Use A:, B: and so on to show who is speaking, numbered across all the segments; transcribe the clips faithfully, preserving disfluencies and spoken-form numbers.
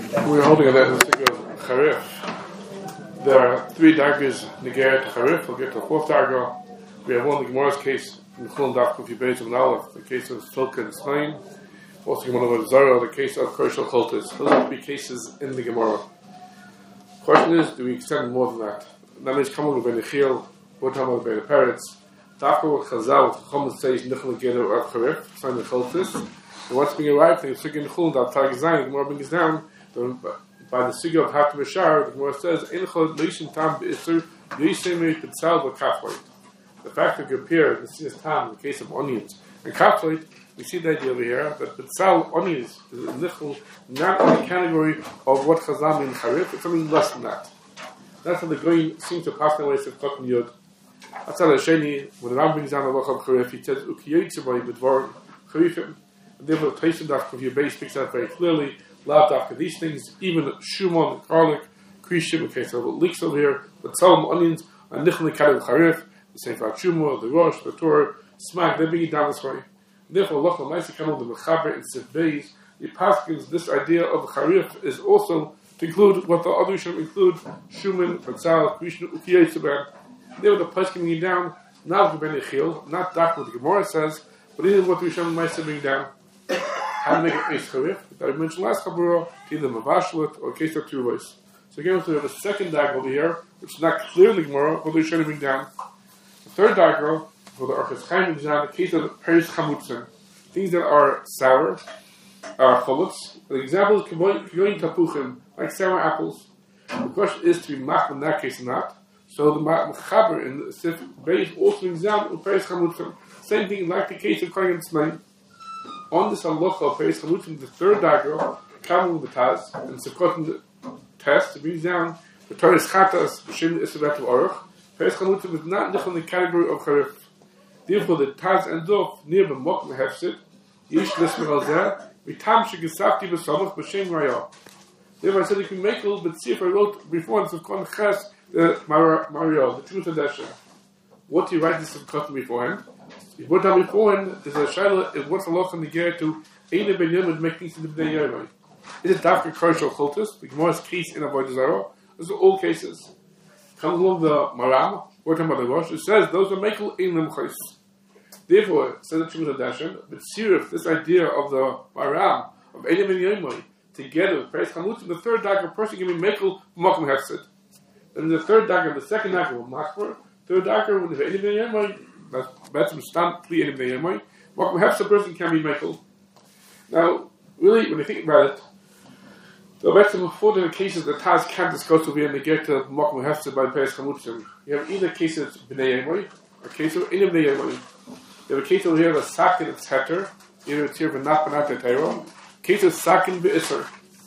A: We're holding a lesson of Charif. There are three daggers Niger to Charif. We'll get to the fourth dagger. We have one, the Gemara's case in Chulun Daf Kufi Beis of Aleph, the case of Silka and Slain. Also, Gemara of Zara, the case of Koshel Choltis. Those are three cases in the Gemara. The question is, do we extend more than that? That means come on with Benichil, what time with Beni Peretz. Dafka with Chazal, with Chom says Nichel Niger of Charif, sign the Choltis. And once being arrived, they figure in Chulun Daf Tag Zayin, the Gemara brings down. By the Sigil of Hatam Bashar, the Gemara says, "Einchol Leishin Tam B'Isur Yisemi B'Tzal V'Kafloit." The fact that you appear in the Sinus Tam in the case of onions and Kafloit, we see the idea over here that B'Tzal onions is Nichol not in the category of what Chazal means Charif, it's something less than that. That's how the Goyim seems to pass away to Chotim Yud. That's how the Sheni, when the Ram brings down the Lach of Charif, he says, "Ukiyotzevay B'Dvar Charifim." And therefore, the Taisun Daf of your base speaks out very clearly. Lav Dafka, these things, even shumon, garlic, krishim, okay, so it leaks over here, but some onions, and nichel nekad of charif, the same for shumo, the rosh, the torah, smack, they bring it down this way. Therefore, loch l'maisi kanol, the mechaber, and sivbeis, the paskins, this idea of charif is also to include what the other should include, shumon, patzal, krishim, ukiyay saban. There, the paskin bringing down, not the benichil, not that what the Gemara says, but even what the Rishon Maisa bring down. How to make it face charif, that I mentioned last couple, either mavashlet or case of two voice. So again, we have a second dag over here, which is not clearly Gemara, but we should bring down. The third dag for the Orchis Chaim is down the case of peris chamutzin, things that are sour, are chulutz. The example is kiyoyin tapuchim, like sour apples. The question is to be mach in that case or not. So the mechaber in the sif base also brings down peris chamutzin. Same thing like the case of kohen tzmein. On this halacha of Peres Chamutzim, the third dagger, Kamu the Taz, and Sukkot test, brings down the Torah's Chatas, Shin Isabet of Aruch. Peres Chamutzim is not in the category of Charif. Therefore, the Taz ends off near the Mokm Hefsid, Yish Lismer Alzeh, Vitam Shigisafti Besamach, B'Shem Raya. Therefore, I said, if you make a little bit, see if I wrote before, and Sukkot Ches, the Mario, the Truth of Desha. What do you write this Sukkot beforehand? If what time beforehand, there's a Shaila, what's the law in the gear to Eine Ben Yom make things in the Bnei Yomai? Is it Dafka Kosh or Choltus? The Gemara's case in Avodah Zarah? Those are all cases. Comes along the Maram, what time about the Rosh, it says those are Mekel Ein Lem Chais. Therefore, it says the Shumat Hadashan, but Sirif, this idea of the Maram, of Eine Ben Yomai, together with Peres Chamutzim, the third dagger, a person can be Mekel Mokum Hefsid. Then the third dagger, the second dagger, will Machmer, third dagger, when there's Eine Ben Yomai, that's better stand clear in the Yemai. What perhaps a person can be Michael. Now, really, when you think about it, the better before the cases the Taz can't discuss over here and they get to Mokum Hefzer by Peres Chamutzim. You have either cases Bnei Yemai, or case of in Bnei Yemai. You have a case over here of Sakin it's Heter, either it's here for not Banat Teiro. Case of Sakin Be'isr.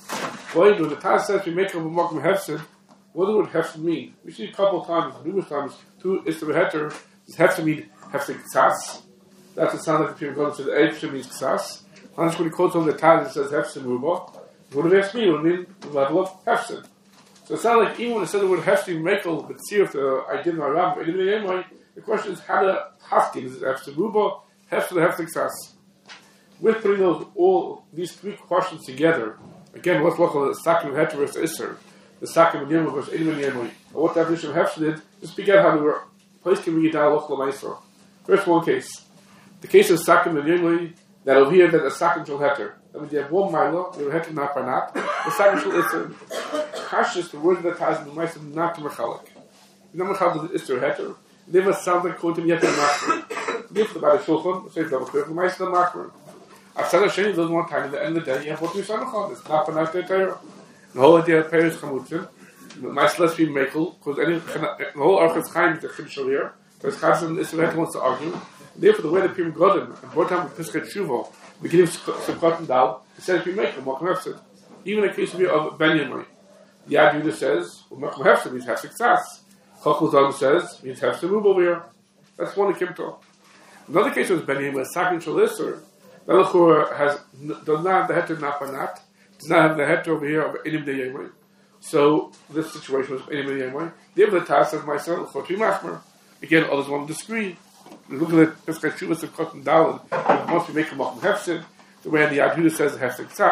A: Why, when the Taz says we make up a Mokum Hefzer, what does Hefzer mean? We see a couple of times, numerous times, two Isra Heter, does Hefzer mean Hefzer Ksas. That's the sound like the people go to the Hefzer means Ksas. Once when he quotes on the Taz, it says Hefzer Ruba. What does it mean? It would mean the level of Hefzer. So it sounds like even when it said the word Hefzer Mekel, but see if the idea of my Ram, the question is how to Hafkin. Is it Hefzer Ruba, Hefzer, Hefzer Ksas? With putting those all these three questions together, again, what's local the Sakim of Heter versus Isser, the Sakim of Yemai versus Ein Yemai, or what definition of Hefzer did, just began how they were. Place can read down local Maestro. First one case. The case of Sakim and Yemli, that over here that a Sakim shall heter. That means you have one Milo, you have heter not by not. The Sakim shall Isser. Kashis, the word that ties in the Maestro, not to Mechalik. The Mechalik is Isser heter. They must sound like quoting Yeter Machmer. Give the Bada Shulchan, say double clear, the Maestro Machmer. I've said a shame, there's one time at the end of the day, you have what you Samachon. It's not by not Teiro. The whole idea of Peres Chamutzin. My let's be Mekel, because any the whole Orchis Chaim is the Chimshal here. There's Chazan Israel wants to argue. Therefore, the way the Pim Godim and both time with Piskat Shuvo, beginning of Sukkot and Dal, it says we make them Mokum Hefsid. Even in the case of of Ben Yemai, the Yad Yudah says well, Mokum Hefsid means Hefsid Ksas. Chochmah Zalm says means Hefsid Ruba over here. That's one in Kimto. Another case was Ben Yemai, Sakin Shalisser. Belachur has does not have the heter not by not, does not have the heter over here of Enim De Yemai. So this situation was Enim De Yemai. The other task says my son Chotri Machmer. Again, others want to disagree. Look at it, Pesach Shuvas of Cotton Dalin. Once we make a Mokum Hefsid, the way the Yad Yudah says Hefsid Ksas,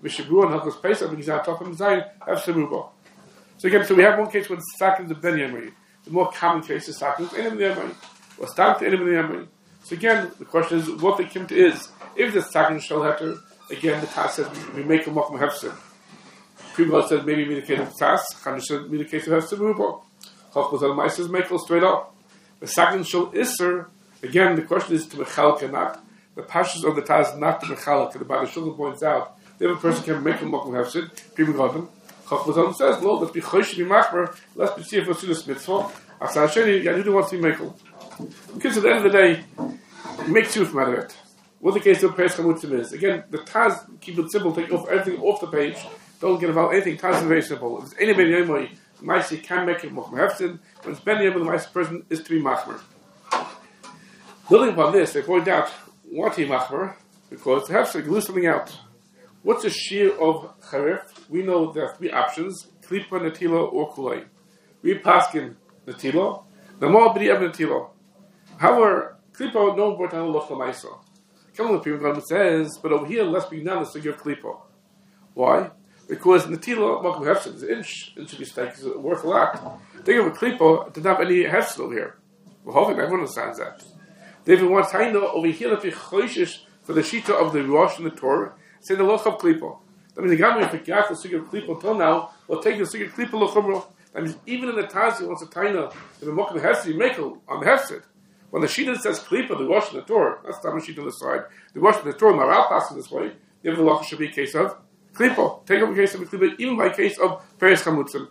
A: Mishabru and Hilchos Pesach, because on top of Zayin, have Seruba. So again, so we have one case where the Sakin is Ben Yemri. The more common case is Sakin is Enim Yemri. Or Stam to Enim Yemri. So again, the question is what the Kimta is. If the Sakin Shal Heter, again, the Taz says we make a Mokum Hefsid. Primo says maybe be the case of Taz, Chanish says be the case of Hefsid Ruba. Chachmas al Maises Mekel straight up. The Sakin Shal Isser, again, the question is to Mechalka not. The Pashas of the Taz not to Mechalka. The Bada Shulchan points out, if a person can make a Mokum Hefsid, Primo Godem, Chachmas al says, no, let's be Chosh, be Machmer, let's be Siyah for Sudas Mitzvah. After Hasheni, Yahuda wants to be Mekel. Because at the end of the day, make truth matter it. What the case of Peres Chamutzim is. Again, the Taz, keep it simple, take off everything off the page. Don't get involved anything. Taz is very simple. If it's any Ben Yemoi, the Maisi can make it Mokum Hefsid. When it's Ben Yemoi, the Maisi person is to be Machmer. Building upon this, they point out what he Machmer, because they have to glue something out. What's the shear of Charif? We know there are three options: Klipa, Natila, or Kulay. We paskin Natila, Namal B'di Ev Natila. However, Klipa no brought down Loch Lamaisa. Come on, people, says, but over here, let's be honest to give Klipa. Why? Because Natila, Mokum Hefsid, is an inch, inch of mistake is worth a lot. They give a Klipa, it did not have any Hefsid over here. Well, hopefully, everyone understands that. They even want to know over here that we choishish for the Shita of the Rosh and the Torah, say the Loch of Klipa. That means the Gamma, if we got the Sig of Klipa until now, we'll take the Sig of Klipa Lochumra. That means even in the Tazi, wants a Taina, in the Mokum Hefsid, you make it on the Hefsid. When the Shita says Klipa, the Rosh and the Torah, that's the Shita on the side. The Rosh and the Torah, Maral passing this way, give the Loch should be a case of Klipa. Take up a case of Klipa, even by case of Peres Chamutzim.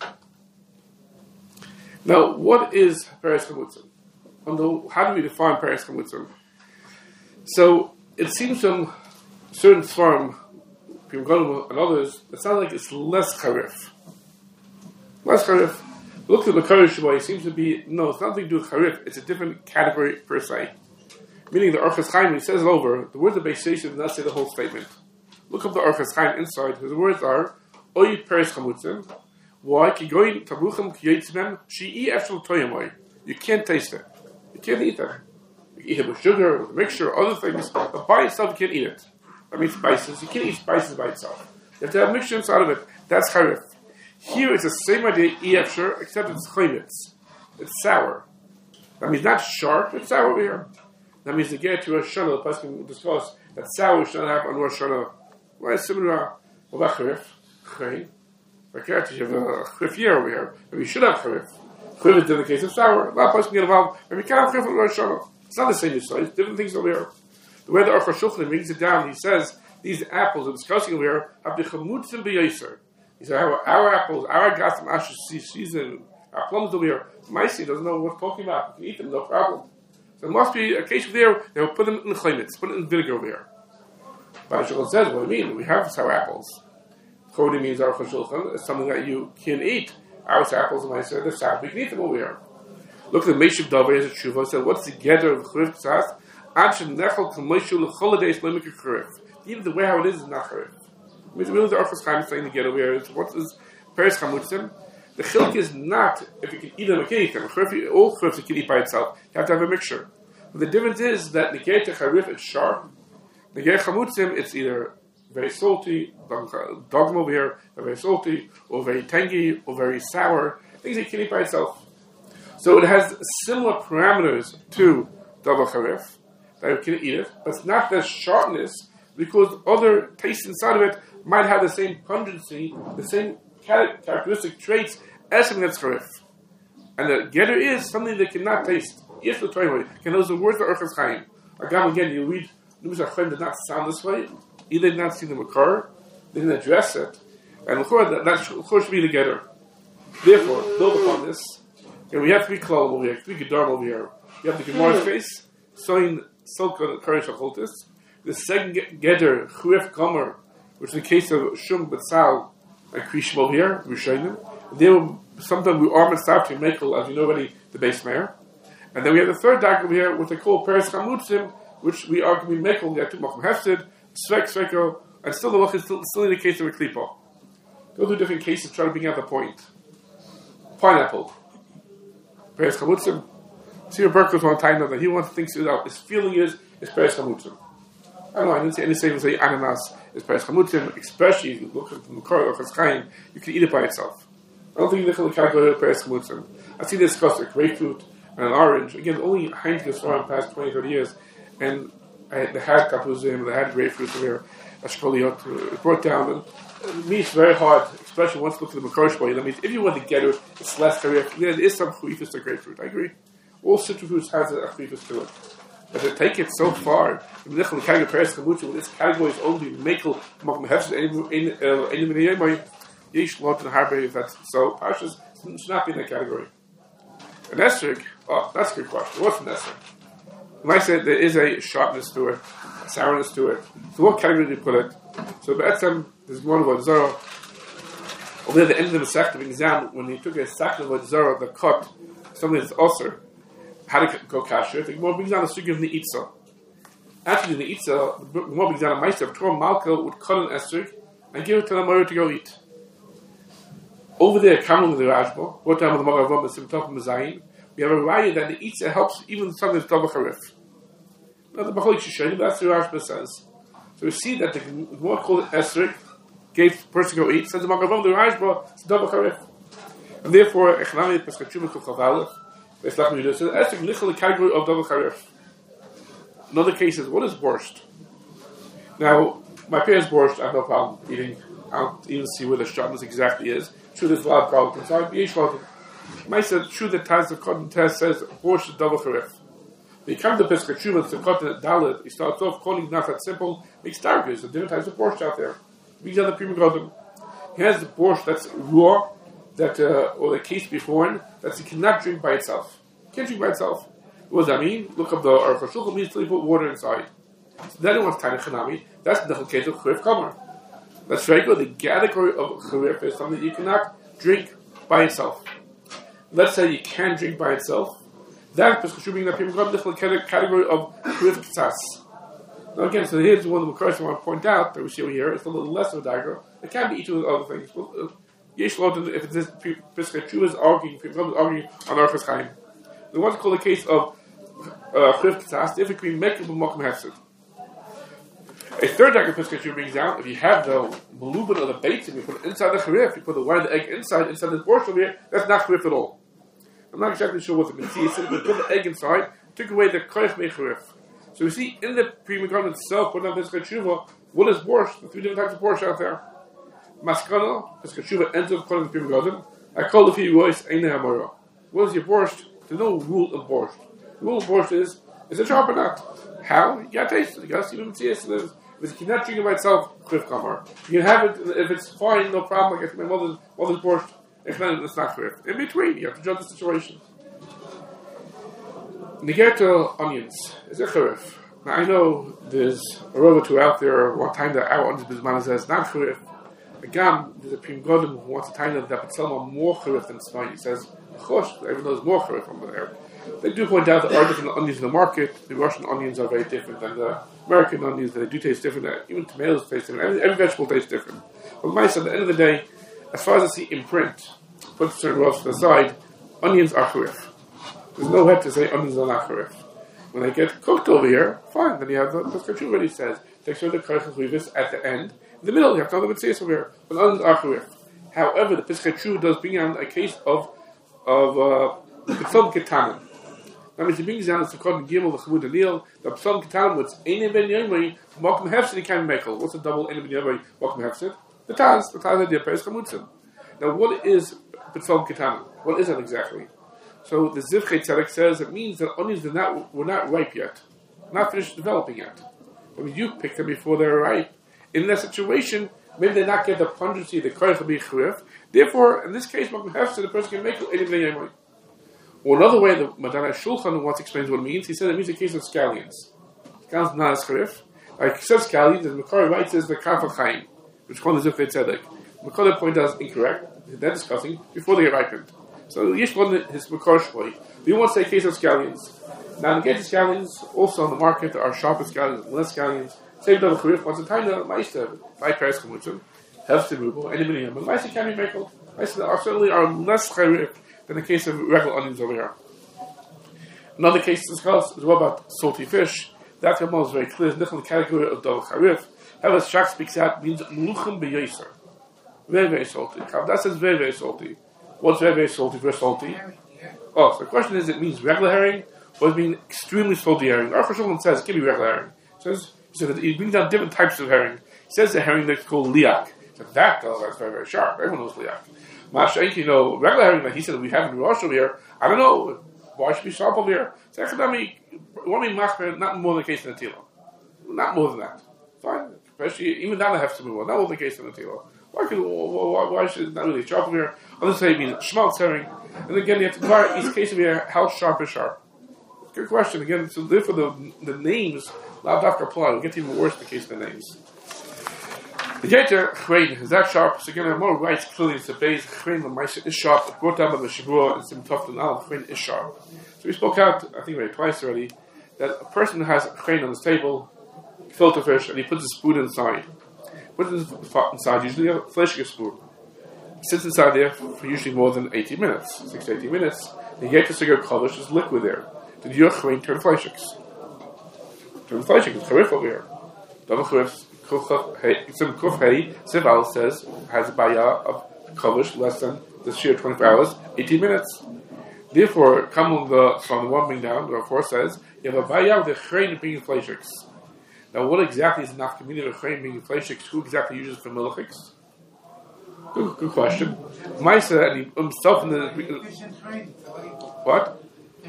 A: Now, what is Peres Chamutzim? How do we define Peres Chamutzim? So, it seems from certain Svarim, and others, it sounds like it's less Charif. Less Charif. Look at the Makarish Shabbat, it seems to be, no, it's nothing to do with Charif, it's a different category per se. Meaning the Orchos Chaim, when he says it over, the words of Beis Yosef does not say the whole statement. Look up the Orchos Chaim inside, his words are, Oy Peres Chamutzim. Why? Ki goyin tabuchim ki yotzimem, shi'i efshel toyamoy. You can't taste it. You can't eat them. You can eat it with sugar, with a mixture, other things, but by itself you can't eat it. I mean spices, you can't eat spices by itself. You have to have a mixture inside of it. That's Charif. Here it's the same idea, efshel, except it's chaymitz. It's sour. That means not sharp, it's sour over here. That means to get to Rosh Hashanah, the person will discuss that sour should not have on Rosh Hashanah. Why is similar? Well, that Charif. Chayin. Okay, you have a Charif here over here. Maybe you should have Charif. Charif is in the case of sour. A lot of person get involved. Maybe you can't have Charif on Rosh Hashanah. It's not the same size. Different things over here. The way the Aruch HaShulchan brings it down, he says these apples we're discussing over here have the chamutzim b'yoser. He said our, our apples, our gasim asher season, our plums over here. Maisi doesn't know what we're talking about. You can eat them, no problem. So it must be a case of there. They will put them in chaymitz, put it in vinegar over here. But Shulchan says, what do you mean? We have sour apples. Chodi means Aruch HaShulchan. It's something that you can eat. Our apples, and I said they're sour. We can eat them over here. Look at the Meishiv Davar as a tshuva. Said, what's the gather of Charif Tzas? Even the way how it is is not Charif. I mean, really the Orchos Chaim is saying to get over here is what is Peres Chamutzim? The chilk is not if you can eat them, you can eat them. All Charif you can eat by itself. You have to have a mixture. But the difference is that Negei Charif it's sharp. Negei Chamutzim it's either very salty, dogma over here, very salty, or very tangy, or very sour. Things that you can eat by itself. So it has similar parameters to Davar Charif. That you can eat it, but it's not the sharpness because other tastes inside of it might have the same pungency, the same characteristic traits as something that's Charif. And the getter is something they cannot taste. Yes, the Torah can those the words of Orchos Chaim. Again, again, you read Numis HaChaim did not sound this way. Either did not see the Makar, they didn't address it, and that, that should be the getter. Therefore, build upon this. And we have three Klalim over here, three Gedarim over here. You have the Gemara's case, Soin Silka Koresh Achotis. The second Geder, Churif Gomer, which is the case of Shum Batzal and Krishim over here, Rishonim. They were sometimes we are Mitzvah to Mekel, as you know already, the base mayor. And then we have the third Dag over here, what they call Peres Chamutzim, which we are going to be Mekel, we have two Mokum Hefsid, Svek, Sveko, and still the look is still, still in the case of a Klipa. Go through different cases, try to bring out the point. Pineapple. Peres Chamutzim. See, Berkowitz one time that he wants to think it out. His feeling is, it's Peres Chamutzim. I don't know, I didn't see any statement say ananas is Paris Chamutzim, especially if you look at the Makor or Chaskayim, you can eat it by itself. I don't think you can category of Paris Chamutzim. I've seen this discussed like grapefruit and an orange. Again, only Heinz gets around the past twenty, thirty years, and I, they had kapuzim, they had grapefruit there, ashkoliot, it brought down. And, and me, it's very hard, especially once you look at the Makor Shboy. That means if you want to get it, it's less harif. Yeah, there is some chuifis to grapefruit, I agree. All citrus fruits has a chuifis to it. But to take it so far, the category of Paris Chamutzim, this category is only Mekel, Makom Hefzit, any minute, Yesh Lot and Harbe, if that's so, Pashas should not be in that category. An esrog, oh, that's a good question. What's an esrog? When I said there is a sharpness to it, a sourness to it, so what category do you put it? So Be'etzem, there's one of Zara. Over there, at the end of the Masechet exam, when he took a section of Zara, the cut, something that's ulcer, how to go kasher, the Gemara brings down the sugi of the Neitza. After the Neitza, the Gemara brings down a meister of Torah Malka would cut an esrog and give it to the Mori to go eat. Over there, Kamal the Rashba, what time of the Magavam is Simtov Mazayin, we have a raya that the Eitzah helps even something that's double Harif. Now the Bachalik Shishonim, that's the Rashba says. So we see that the Gemara called it esrog, gave the person to go eat, says the Magavam the Rashba, it's double Harif. And therefore, Echnami Pesachum Kuchavalef, it's like we do, so esrog literally the category of double Harif. Another case is, what is borscht? Now, my parents' borscht, I have no problem eating. I don't even see where the sharpness exactly is. True, there's a lot of garlic inside. Yesh Lot. Maisa, true, the Taz of Cotton Test says borscht is double Harif. When you come to Pesach Shuvah, the Cotton Dalit, he starts off calling not that simple, makes darkers. There's different types of borscht out there. These are the Prima Godim. He has the borscht that's raw, that uh, or the case before, that he cannot drink by itself. Can't drink by itself. What does that mean? Look up the Aruch HaShulchan, means to put water inside. So then it wants Tiny Chanami. That's the case of Churif Kamer. That's regular. The category of Churif is something that you cannot drink by itself. Let's say you can drink by itself. That is the category of Churif K'tzas. Now again, so here's one of the Makars I want to point out that we see over here. It's a little less of a diagram. It can be eaten with other things. Yesh Lot, if it's this Pesach Shuvah is arguing, is arguing on Aruch Chaim. They want to call the case of Churif K'tzas if it can be Mekel b'Makom Hefzit. A third type of Pesach Shuvah brings out, if you have the malubin or the beitzim, you put it inside the Churif, you put the white of the egg inside, inside this borscht over here, that's not Churif at all. I'm not exactly sure what the Mitzvah is, but put the egg inside, took away the Koyach Mei Churif. So we see in the Pri Megadim itself, put on Pesach Shuvah, what is borscht? The three different types of borscht out there. Maskana, Pesach Shuvah ends up calling the Pri Megadim. I call the few voice Eine Hamara. What is your borscht? There's no rule of borscht. The rule of borscht is, is it sharp or not? How? You gotta taste it. You gotta see the Mitzvah. If you cannot drink it by itself, Churif Kamer. You can have it, if it's fine, no problem. I guess my mother's, mother's borscht, if not, it's not Churif. In between, you have to judge the situation. Nigerto onions. Is it Churif? Now I know there's a row or two out there, one time that our onions bismana says not Churif. Again, there's a Pri Megadim who wants to tell them that B'Tselma more Churif than Tzvay. He says, Chosh, even though there's more Churif over there. They do point out that there are different onions in the market. The Russian onions are very different than the American onions. They do taste different. Even tomatoes taste different. Every, every vegetable tastes different. But mice, at the end of the day, as far as I see in print, put certain rows to the side, onions are Churif. There's no head to say onions are not Churif. When they get cooked over here, fine. Then you have the Pesach Shuvah already says, take sure the Koyach Chuvis at the end. In the middle, you have to have the Mitzvah over here. But onions are Churif. However, the Pesach Shuvah does bring on a case of of uh, P'tzom Ketanim. That means he brings down the Sukkot and Gimel, the Chavud Anil, the P'tzom Ketanim, what's Eine Ben Yomri, Makom Hefzit, he can be Mekel. What's the double Eine Ben Yomri, Makom Hefzit? The Taz, the Taz idea, Peres Chamutzim. Now, what is P'tzom Ketanim? What is that exactly? So the Zivchei Tzedek says it means that onions are not, were not ripe yet, not finished developing yet. I mean, you pick them before they're ripe. In that situation, maybe they not get the pungency, the Koyach B'I Churif. Therefore, in this case, Makom Hefzit, the person can make Eine Ben Yomri. Or another way, the Madana Shulchan once explains what it means. He said it means a case of scallions. Scallions not as Churif. Like he says scallions, and Makari writes is the Kaf Chaim, which is called the Zivchei Tzedek. Makari point out is incorrect. They're discussing before they get ripened. So Yesh one his Makar Shvoi. We want to say case of scallions. Now to get the scallions, also on the market there are sharper scallions, less scallions. Same double Churif. Once a time, the Meister by Peres Chamutzim, Hefzit Rubo, anybody here, but Meister can be Mekel. Meister are certainly are less Churif in the case of regular onions over here. Another case discussed is what about salty fish. That Ramon is very clear. It's not in the category of Dov Charif. However, Shach speaks out means Meluchim B'Yoser. Very, very salty. That says very, very salty. What's very, very salty? Very salty. Oh, so the question is, it means regular herring, or does it mean extremely salty herring? Aruch HaShulchan says, give me regular herring. He says, he says he brings down different types of herring. He says the herring that's called liak. He said, that, oh, that's very, very sharp. Everyone knows liak. Mashaik, you know, regular herring that he said we have in Rosh over here, I don't know, why should be sharp over here? So, Echadami, what mean machmer, not more than the case in the Tilo. Not more than that. Fine. Especially, even that I have to move on. Not more than the case in the Tilo. Why, could, why, why should it not really sharp over here? Others say it means schmaltz herring. And again, you have to inquire each case over here, how sharp is sharp? Good question. Again, so therefore the, the names, lav dafka apply. We'll get even worse in the case of the names. The Gator, Chrein, is that sharp? So again, more writes clearly it's a base. Chrein, the Maisa is sharp. It's brought down by the Shabua and some tough and al. Chrein is sharp. So we spoke out, I think maybe twice already, that a person has a Chrein on his table, filter fish, and he puts a spoon inside. Puts it inside, usually a fleshige spoon. He sits inside there for usually more than eighty minutes, six to eighty minutes. The Gator cigar Kodesh is liquid there. Did your Chrein turn fleshigs? Turn fleshigs, it's Charif over here. Double Charif. Some Kuf Hey, Sival says, has a bayah of Kodesh less than the sheer twenty-four hours, eighteen minutes. Therefore, come on the, from the one being down, the four says, you have a bayah of the Chrein being fleshigs. Now, what exactly is the nafkamina of Chrein being fleshigs? Who exactly uses for milichiks? Good, good question. Maisa and he himself in the. What?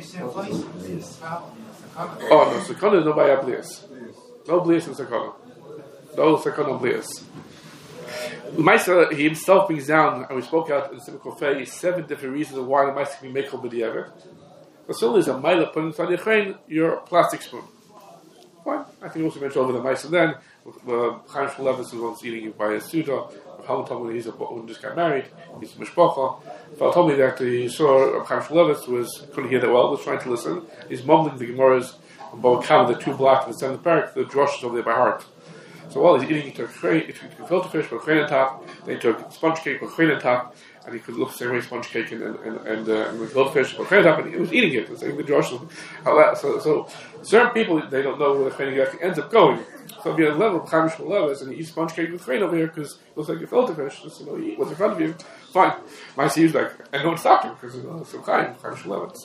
A: Oh, no, Sakana is no bayah blias. No blias in Sakana. No Sakana blias. Maisa, he himself brings down, and we spoke out in the Simcha Kofei, seven different reasons of why the Maisa can be mekel b'diavad. The still is a maila put inside your Chrein, your plastic spoon. Fine. I think we also mentioned over the Maisa then, the Chaim Shmulevitz was eating it by a Suda. How told me he's a who just got married, he's a mishpacha. If told me that he saw Chaim Shmulevitz was couldn't hear that well, was trying to listen. He's mumbling the Gemara's about Kama, the two blocks of the seventh parak, the drushes over there by heart. So while he's eating, he took Chrein, he took filter fish with Chrein on top, then he took sponge cake with Chrein on top, and he could look the same way sponge cake and and and, uh, and with filter fish with Chrein on top, and he was eating it. It's like the drushes. So, so certain people they don't know where the Chrein actually ends up going. So if you have a level of Chaim Shmulevitz and you eat sponge cake with Chrein over here because it looks like a filter fish, just you know, you eat what's in front of you, fine. My see was like, and no one stopped him because you know, it's so Chaim Chaim Shmulevitz.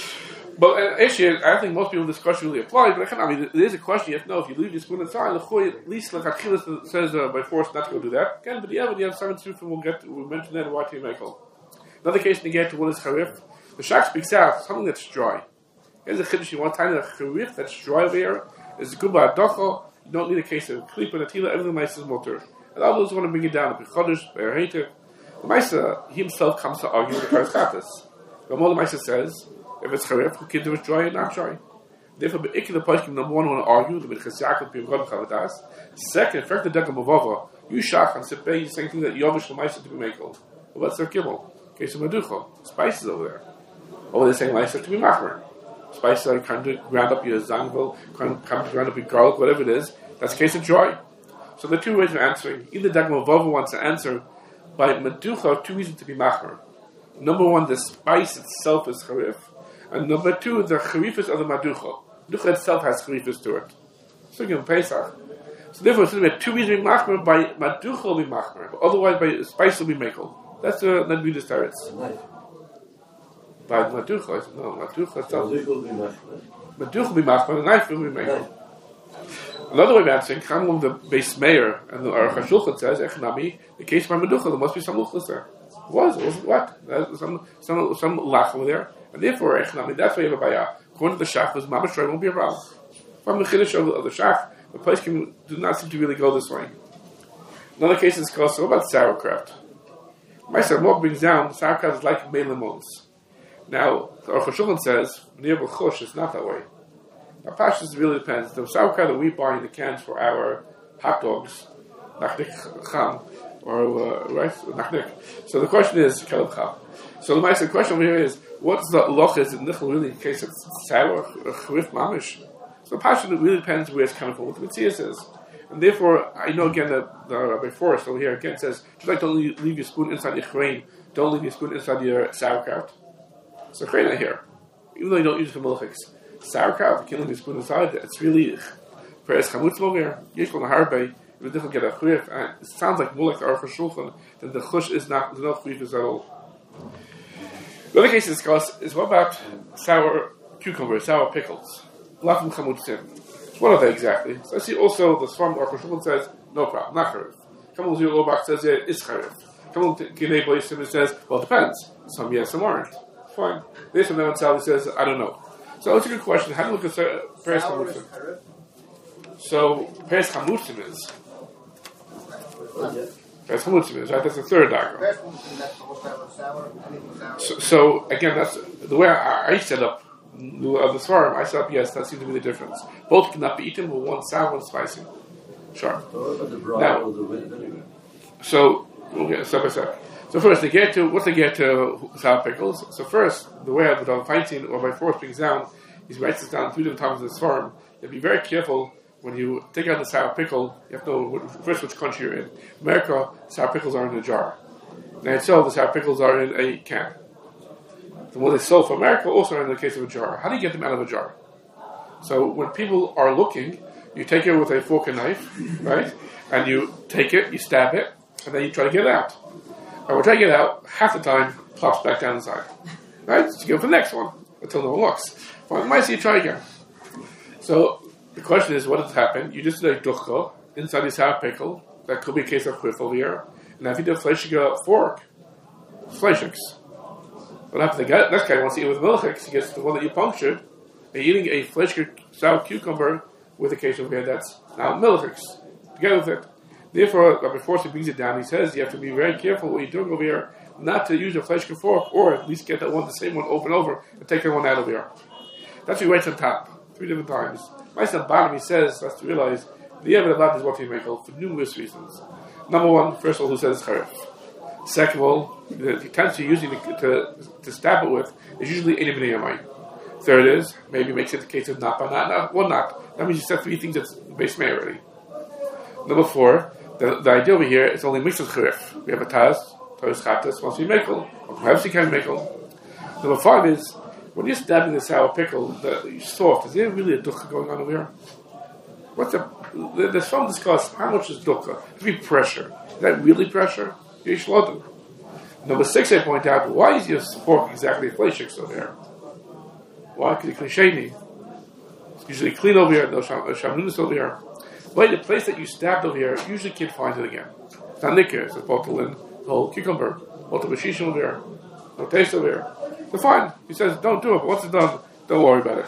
A: But uh, actually, I don't think most people this question really applies. But I mean, there is a question you have to know if you leave your spoon inside. At least like Achilas says uh, by force not to go do that. Again, but yeah, but you have seven sufim. We'll get we'll mention that in Wati Mekel. Another case in the get to what is Charif. The Shach speaks out something that's dry. Here's a chiddush. You want time that Charif that's dry there is good by adocho. You don't need a case of klip and atila. Everything nice is motor. And all those want to bring it down. The chodesh, the hater. The Maisa he himself comes to argue with the Karas Chatas. The Mola Maisa says. If it's Charif, who can do it dry and not dry? Therefore, the Poskim, number one, want to argue with Chesyak and Pimgon Chavadas. Second, Frek the Dekam Bavava, you Shach and Sepei, the same thing that Yovish Lamaisa to be Mekel. Well, what's their Kimmel? Case of Maducho. Spices over there. Or they're saying Maisa to be Machmer. Spices are kind of ground up your Zangvil, kind of ground up your garlic, whatever it is. That's case of dry. So there are two ways of answering. Either Dekam Bavava wants to answer by Maducho, two reasons to be Machmer. Number one, the spice itself is Charif. And number two, the charifus of the maducha. Maducha itself has charifus to it. So you can Pesach. So therefore, so we have two reasons to be machmer. By maducha will be machmer. Otherwise, by spice will be mekel. That's the not be the starets. By maducha, no maducha itself. Maducha will be machmer. The knife will be mekel. Another way of answering, come on the base mayor and the Aruch HaShulchan says, Echnami, the case by maducha, there must be some luchlas there. It was, it wasn't what? There's some some some lach over there. And therefore, Echnami, that's why you have a bayah. According to the Shach, was Mamash Roy won't be around. From the Chiddush of, of the Shach, the place can do not seem to really go this way. Another case is called, so about sauerkraut. My son Mok brings down, sauerkraut is like melimos. Now, the Aruch HaShulchan says, near B'chush, it's not that way. Now, Pashas really depends. The sauerkraut that we buy in the cans for our hot dogs, nachnik cham, or, uh, right, nachnik. So the question is, keleb cham. So the the question over here is, what's the lochis in nichel really in case it's sour or charif mamish? So the passion really depends where it's coming from, what the Metzias is. And therefore, I know again that the Rabbi Forrest over here again says, just like don't leave your spoon inside your chrein, don't leave your spoon inside your sauerkraut. So chrein here, even though you don't use it for milchiks. sauerkraut, killing the spoon aside, it's really Peres Chamutzim over here. Yesh Kol Nahar Bay, if it doesn't get a chuyef, and it sounds like more like the Aruch HaShulchan, then the chush is not, there's no chuyef at all. The other case to discuss is what about sour cucumbers, sour pickles? Lafim Chamutzim. What are they exactly? So I see also the Swarm Aruch HaShulchan says, no problem, not charif. Kamul Zir Lobach says, yeah, it's charif. Kamul Ginei Boisim says, well, it depends. Some yes, some aren't. Fine. This one then Sally says, I don't know. So it's a good question. How do you look at Peres Chamutzim? So Peres Chamutzim is Peres Chamutzim is right. That's the third dagger. So, so again, that's the way I, I set up of the svarim. I set up. Yes, that seems to be the difference. Both cannot be eaten, but one sour, one spicy. Sure. Now, so we'll get step by step. So first, they get to what they get to sour pickles. So first, the way the Don Feinstein or by force brings down, he writes this down three different times in the svarim. You have to be very careful. When you take out the sour pickle, you have to know first which country you're in. America, sour pickles are in a jar. Now itself, the sour pickles are in a can. The ones they sold for America also are in the case of a jar. How do you get them out of a jar? So when people are looking, you take it with a fork and knife, right? And you take it, you stab it, and then you try to get it out. And when you try to get it out, half the time, plops back down inside. Right? So you go for the next one, until no one looks. Well, might see you try again. So, the question is, what has happened? You just did a duchka inside the sour pickle. That could be a case of chif over here. And now if you do a fleshig fork, fleshigs. What happens? The guy, next guy wants to eat with milchiks. He gets the one that you punctured. And you're eating a fleshig sour cucumber with a case over here that's now milchiks. Together with it. Therefore, Rabbi Forster brings it down. He says you have to be very careful what you're doing over here, not to use a fleshig fork, or at least get that one, the same one, over and over, and take that one out of here. That's what he writes on top, three different times. Right on the bottom, he says, let's realize, the Yemen Allah is what he makes for numerous reasons. Number one, first of all, who says charif. Second of all, the tends you're using to, to, to stab it with is usually any b'nei yamai. Third is, maybe makes it the case of not, but not, not, one not. That means you said three things that's base may already. Number four, the, the idea over here is only mixed with charif. We have a taz, taz chatas, once we mekel, or perhaps you can mekel. Number five is, when you're stabbing the sour pickle, the soft, is there really a dukkha going on over here? What's the, there's some discuss how much is dukkha? It be pressure. Is that really pressure? Yeshlodim. Number six, I point out, why is your fork exactly a fleshik over here? Why? Because it's klisheni. It's usually clean over here, no shamnunis over here. But the place that you stabbed over here, you usually can't find it again. It's not nikir, it's a bottle in the whole cucumber, bottle of shishim over here, no taste over here. So fine. He says, don't do it, but once it's done, don't worry about it.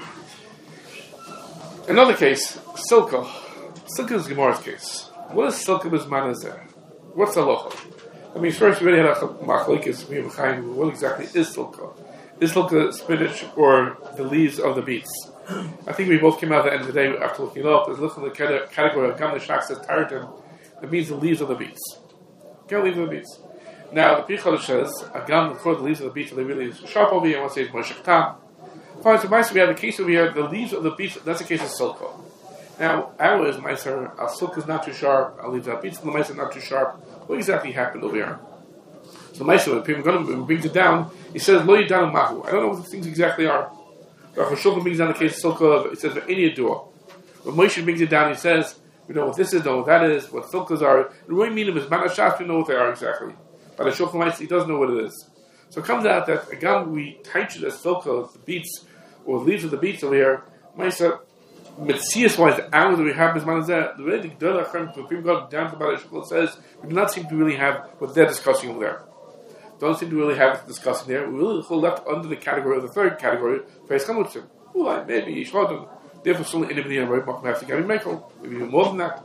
A: Another case, Silka. Silka is Gemara's case. What is Silka Bizmanazeh? What's the locha? I mean, first we already had a machlokes. What exactly is Silka? Is Silka spinach or the leaves of the beets? I think we both came out at the end of the day after looking it up. There's looking at the category of Gam Shak says Tartan. That means the leaves of the beets. Can't leave the beets. Now, the Pichol says, Agam, before the leaves of the beets, they really sharp over here, and one says, Moshek Tam. Fine, so Meiser, we have the case over here, the leaves of the beets, that's the case of Silka. Now, ours, Meiser, our Silka is not too sharp, our leaves of the beets, and the Meiser not too sharp. What exactly happened over here? So Meiser, when people going to bring it down, he says, Lo Yidanu Mahu. I don't know what the things exactly are. But for Shulchan brings down the case of Silka, it says, Any Adua. When Moshe brings it down, he says, we know what this is, know what that is, what Silkas are. The way mean is Manashaf, we know what they are exactly. But the Shulchan writes, he doesn't know what it is. So it comes out that again we touch the silka, the beets, or the leaves of the beets over here. Maisa, Metzias wise, the hours that we have is manazeh. The way the Gdol Achron, when people go down to the Shulchan says, we do not seem to really have what they're discussing over there. Don't seem to really have it discussing there. We really left under the category of the third category, Feis Chamutzim. Well, maybe Yishlodim. Therefore, still anybody in Roy Makam have to get a Mekel. Maybe even more than that.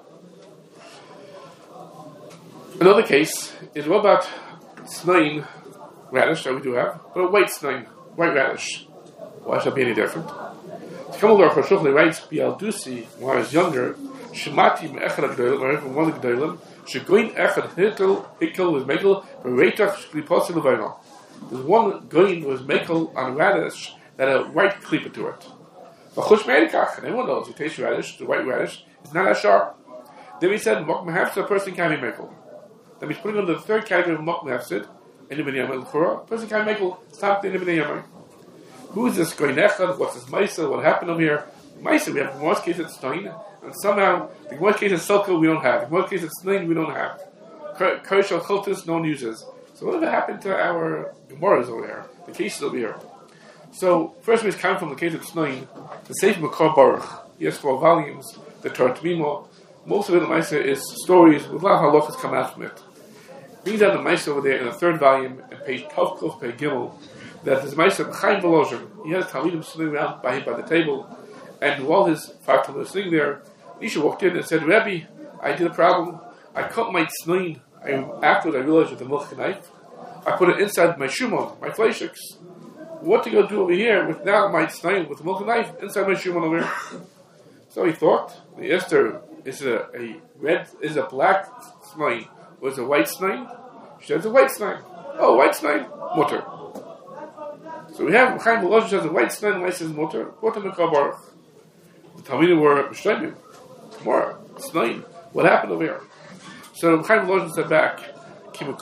A: Another case is what about snain radish that we do have, but a white snain, white radish. Why should it be any different? To come over Choshuch, he writes, Bialdusi, when I was younger, Shemati me'echad ha'gdolim, I heard from one of the gdolim, Shegoin echad hikel, hikel was mekel, but reitach shkliposi levaino. There's one goin was mekel on a radish that had a white klipa to it. But chush me'edikach, and everyone knows, you taste radish, the white radish, it's not as sharp. Then he said, Mok mehafsid, a person can be mekel. That means putting on the third category of Mok mehafsid, anybody yamal l'chora, a person can mekel, stop the anybody yamal. Who is this Goyin Echad? What's this Maisa? What happened over here? Maisa, we have the Gemara's case at Stein, and somehow the Gemara's case at Silka we don't have. The Gemara's case at Stein we don't have. Kosh al Chotus no one uses. So whatever happened to our Gemaras over there? The cases over here. So first we come from the case of Stein, the Sefer Makar Baruch. He has four volumes. The Torah Tmimo. Most of it, the Maisa, is stories with a lot of halachas come out from it. Brings out the Maisa over there in the third volume, on page Tav Kuf Pei Gimel, that this Maisa Chaim Volozhin. He has Talmidim sitting around by him by the table, and while his five Talmidim were sitting there, Isha walked in and said, Rabbi, I did a problem. I cut my tznoin. I, afterwards, I realized with the milk knife, I put it inside my shumon, my fleishiks. What to go do over here with now my tznoin with the milk knife inside my shumon over here? So he thought, he asked her, is it a, a red, is it a black tznoin, or is it a white tznoin? She said, it's a white tznoin. Oh, white tznoin, mutter. So we have Chaim Volozhin says a white tznoin, white says mutter, mutter Makar Baruch. The Talmidim were Mishleimim. More tznoin. What happened over here? So Chaim Volozhin said back, I had a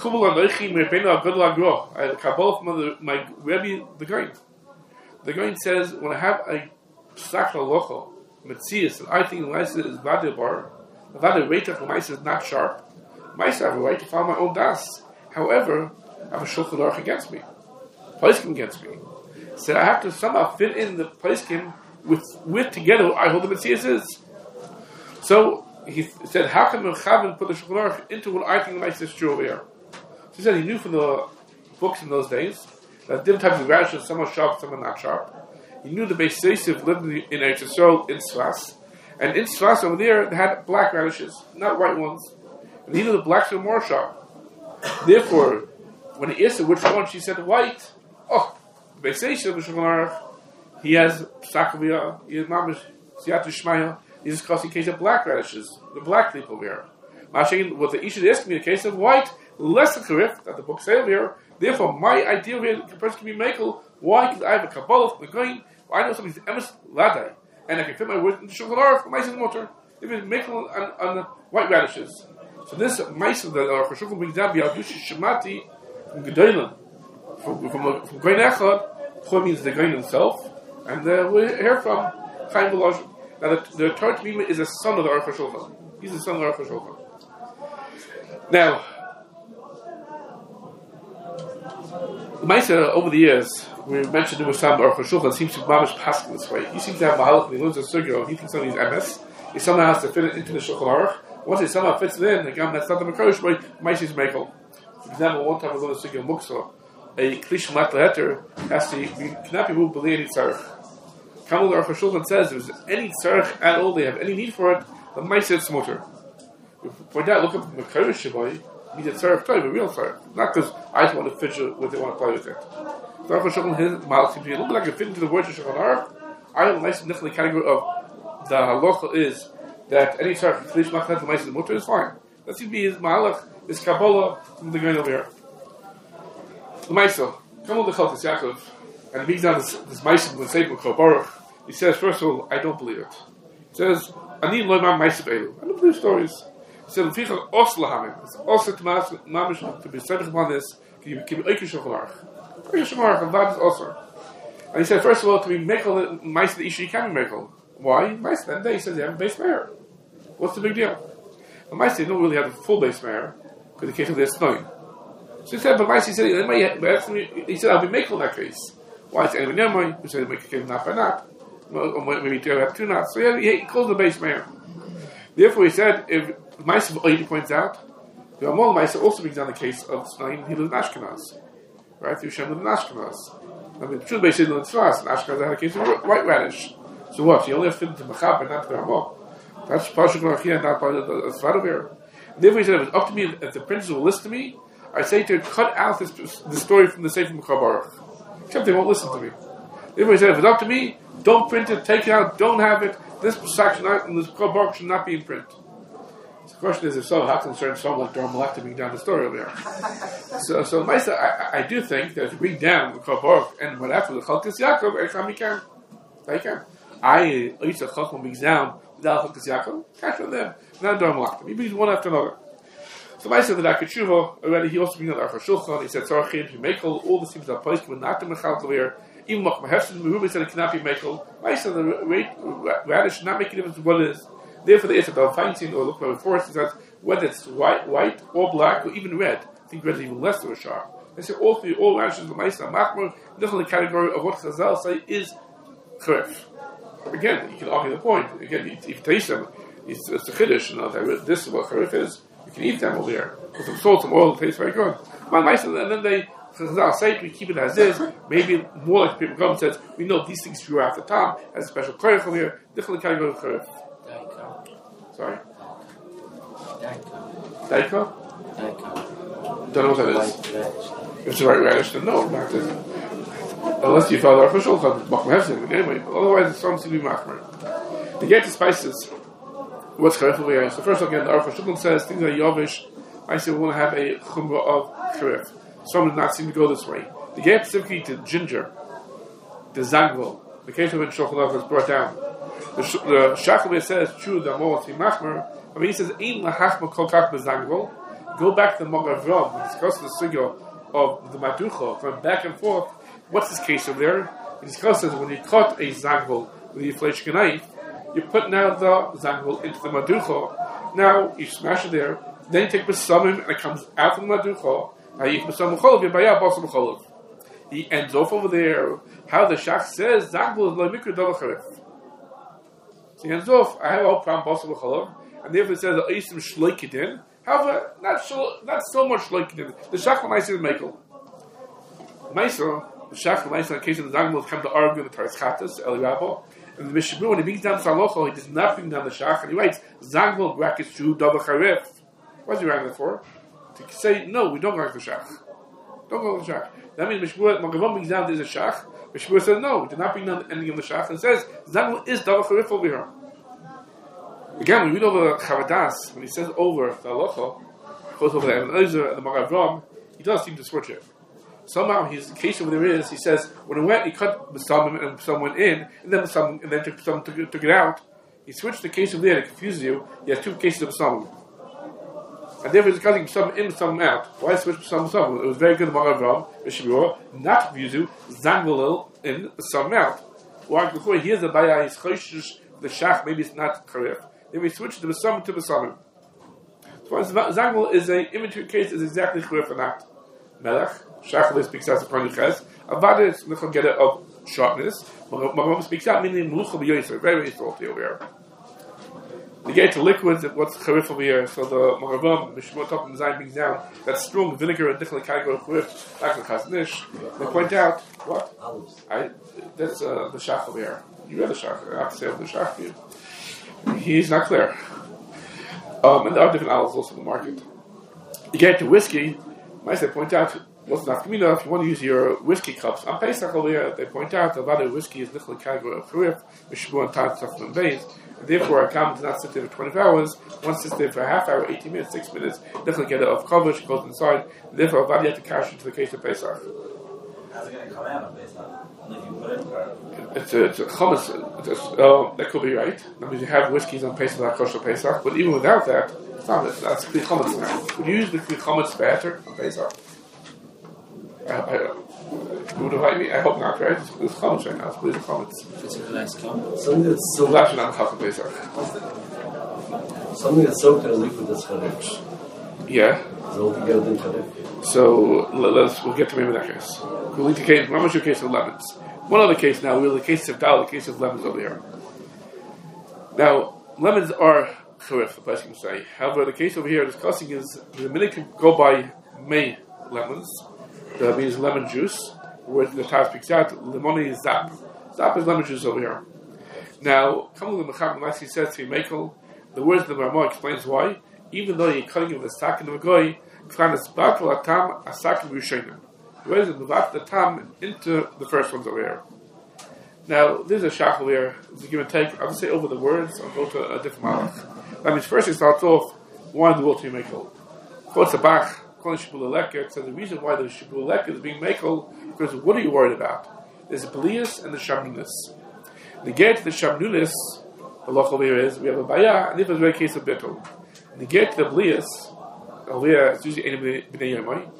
A: Kabbalah from the, my Rebbe, the Goyin. The Goyin says, when I have a Psak Halacha, Metzias, and I think the Maisa is Vade Bar, the Vade Reitach, the Maisa is not sharp, Maisa I have a right to follow my own das. However, I have a Shulchan Aruch against me, Paiskim against me. So I have to somehow fit in the Paiskim with, with together what I hold the Metzias is. So he said, how can Merchavin put the Shulchan Aruch into what I think the Maisa is true over here? So he said he knew from the books in those days that different types of radishes, some are sharp, some are not sharp. He knew the Beis Yosef lived in Eretz Yisrael in Sfas, and in Sfas over there they had black radishes, not white ones. And he knew the blacks were more sharp. Therefore, when he asked her which one, she said white. Oh, the Beis Yosef, he has Psakavia, he has Mamish, Siyat Shmaya. He's discussing case of black radishes, the black leaf over here. Mashing, what the Isha asked me, a case of white, less than Karif, that the book say over here. Therefore, my idea here, the person can be Mekel. Why? Because I have a Kabbalah from the Goyin. I know something's Emes Ladai, and I can fit my words into Shulchan Aruch, my sister's motor. If it's Mekel on, on the white radishes. So this Maisa that Aruch Shulchan brings down, Biadushi Shemati, from Gedolim, from, from, from Goyin Echad, Chor means the Goyin himself, and uh, we hear from Chaim Volozhin. Now, the, the Torah Tmima is a son of the Aruch Shulchan. He's the son of the Aruch Shulchan. Now, Maisa, over the years, we mentioned there was some Aruch Shulchan seems to be mamish passing this way. He seems to have Mahalach, when he learns a Sugyo, he thinks something's M S. He somehow has to fit it into the Shulchan Aruch. Once he somehow fits it in, again, that's not the Makarish way, Maisa is Mekel. For example, one time I learned a Sugyo Muksa, a Klish Matla Heter has to be, cannot be moved below any tzarech. Kamal Aruch Shulchan says if there's any tzarech at all, they have any need for it, the Maisa is smutter. For that, look at the Makarish Shabbai, means a tzarech toy, a real tzarech. Not because I just want to fidget what they want to play with it. The Aruch Shulchan, his Malach seems to be a little bit like a fit into the words of Shulchan Aruch. I have a nice nichli category of the halacha is that any tzarech, Klish Matla Heter, Maisa is mutter is fine. That seems to be his Malach, his Kabbalah from the Goyin over here. The Maisa, come on the Chalkas Yaakov, and he brings down this, this Maisa from the Sefer Makar Baruch. He says, first of all, I don't believe it. He says, Ani lo imam Maisa b'elu. I don't believe stories. He said, L'fichach os lahamim. It's also to mamish to be said upon this. Can you keep Oikei Shulchan Aruch? Oikei Shulchan Aruch, and that is also. And he said, first of all, to be mekel Maisa the Isha, you can be mekel. Why? Maisa that day he says you have a base mayor. What's the big deal? But Maisa you don't really have a full base mayor because the case of this snowing. So he said, but Maisa he said, he said, I'll be mekel in that case. Why? It's anyway, never mind. He said, make a case not by not. Or maybe two have two knots. So yeah, he calls the base mayor. Therefore, he said, if Maisa Oidi points out, the Amol Maisa also brings down the case of Snaim, he lives in Ashkenaz. Right? The Yushem lives in Ashkenaz. I mean, the truth base is in Tzvas, and Ashkenaz had a case of white radish. So what? You only have to fit into Machab, but not the Amol. That's Pashuk Marachia, not part of the Tzvad over here. Therefore, he said, if it's up to me, if the principal will listen to me, I say to her, cut out this, this story from the Sefer Makar Baruch. Except they won't listen to me. Therefore, he said, if it's up to me, don't print it, take it out, don't have it. This section and this Makar Baruch should not be in print. So the question is, if so, how concerned someone like Dor Malach to bring down the story over there? so, so Maisa, I, I do think that if you bring down Makar Baruch and what after the Chalkas Yaakov, every time you can, I can. I, Yitzhak Chacham brings down without Chalkas Yaakov, catch on them, not Dor Malach. He brings one after another. So Maisa, the Dakar already, he also brings down the Aruch Shulchan. He said, Tzarechim, Mekel, all the things that place, but not the Mechal over here. Even Machma Hefsin, Ruben said it cannot be Mekel. I said the radish should not make a difference what it is. Therefore, the Isabel Feinstein or look by the forest is that whether it's white, white or black or even red. I think red is even less of a sharp. They say all three, all radishes, the Maisa, Machmer, this is the category of what Chazal say is Charif. Again, you can argue the point. Again, if you taste them, it's, it's a Chiddush, you know, that this is what Charif is. You can eat them over here. Put some salt, some oil, it tastes very good. And then they, Chazal say, we keep it as is. Maybe more like people come and says, we know these things grew after time, as a special Charif over here. Different category of Charif. Sorry? Daiko. Daiko? Daiko. Don't know what that is. If it's the right radish, then no, not this. Unless you follow our official called Machmer Hefsin. Anyway, otherwise it's some to be Machmer. To get to spices, what's Charif over here? So first again, the Aruch HaShulchan says things are Yovish. I say we want to have a Chumrah of Charif. Some does not seem to go this way. To get specifically to ginger, the Zangvil, the case of when Shulchan Aruch is brought down. The, the Shachaveh says, true, the more to Machmer. I mean, he says, Ein lahachma kol kach bezangvol. Go back to the Mogav Rav and discuss the sugya of the Maducha, going back and forth. What's this case over there? He discusses when you cut a zangvol with a fleishka knife, you put now the zangvol into the Maducha. Now, you smash it there, then you take Besamim and it comes out from the Maducha. Now you put Besamim Cholov, you buy out Besamim Cholov. He ends off over there, how the Shach says, zangvol is lo mikra dava charif. So he ends off, I have a problem Besamim Cholov, and therefore it says, Eisim shloikidin. However, not so, not so much shloikidin. The Shach L'maisa is Mekel. Maisa, the Shach L'maisa, in the case of the Zangvil, come to argue the Taras Chatas, Eli Rabba, and the Mishabur, when he brings down Salocho, he does not bring down the Shach, and he writes, Zangvil brackets Shu Dava Charif. What is he writing that for? To say, no, we don't like the Shach. Don't go to the Shach. That means Mishabur, Magavam brings down there's a Shach. Mishabur says, no, we did not bring down anything of the Shach, and says, Zangvil is Dava Charif over here. Again, when we read over Chavadas, when he says over the halacha, goes over the Evan Ozer and the Marav Ram, he does seem to switch it. Somehow, his case over there is, he says, when he went, he cut the Besamim and some went in, and then some, and then took some took, took it out. He switched the case over there to confuse you. He has two cases of Besamim. And therefore, he's cutting some in, some out. Why switch some some? It was very good, Marav Ram, Mishabur, not confuse you, Zangvalil in, some out. Why? Before he hears the Baya, he's Choshish, the Shach, maybe it's not correct. Then we switch the Besamim to Besamim. So Zangvil is a inventory case is exactly clear for that. Melech, Shachaleh speaks out of Parniches. Avada is the Chageda of sharpness. Maram speaks out meaning Melucha b'yoyser, very very salty over here. We get to liquids, what's Charif over here. So the Maravam, Mishmot Top and Zayin brings down that strong vinegar, a different category of Charif, like the Chaznish. They point out, what? I, that's uh, the Shach over here. You read the Shach, I have to say the Shach for you. He's not clear. Um, and there are different olives also in the market. You get to whiskey, I say point out, what's not coming if you want to use your whiskey cups. On Pesach over here, they point out that a lot of whiskey is little category of Charif, which is more time stuff from base. And therefore, a common does not sit there for twenty-four hours. Once it sits there for a half hour, eighteen minutes, six minutes, definitely get it off coverage, goes inside. And therefore, a you have to cash into the case of Pesach.
B: How's it going to come out on Pesach? If you put it or...
A: It's a, it's a chametz. Uh, that could be right. That means you have whiskeys on Pesach, not kosher Pesach. But even without that, it's not. That's kli chametz now. Would you use the kli chametz better on Pesach? I, I, you would invite me. I hope not, right? It's, it's chametz right now. It's please chametz.
C: It's a nice chametz.
D: Something that's
A: So that's not chacham Pesach.
D: Something that's soaked in a liquid that's charif.
A: Yeah. So let's we'll get to maybe that case. We'll leave the case. How much your case of lemons? One other case now. We'll the case of dal, the case of lemons over here. Now lemons are charif, the person can say. However, the case over here discussing is the minute can go by May lemons. That means lemon juice. Where the Taz speaks out, lemoni is zap. Zap is lemon juice over here. Now, coming to the Mechab, unless he says to Mekel, the words of the Ramah explains why. Even though you're cutting with a sack and a goy, Kfanas Batul Atam, a sack of Rishonim. The words of the Tam into the first ones over here. Now, there's a shach over here. It's a give and take. I'll just say over the words, I'll go to a different malach. That means first it starts off, why in the world to be Mekel? Quotes a Bach, calling Shibul Lekek, says the reason why the Shibul Lekek is being Mekel, because what are you worried about? There's the Pelias and the Shamnunis. The get to the Shamnunis, the loch over here is, we have a Bayah, and if it's a very case of Bittul. The get to the Pelias, over here, it's usually Ein B'nei Yomai.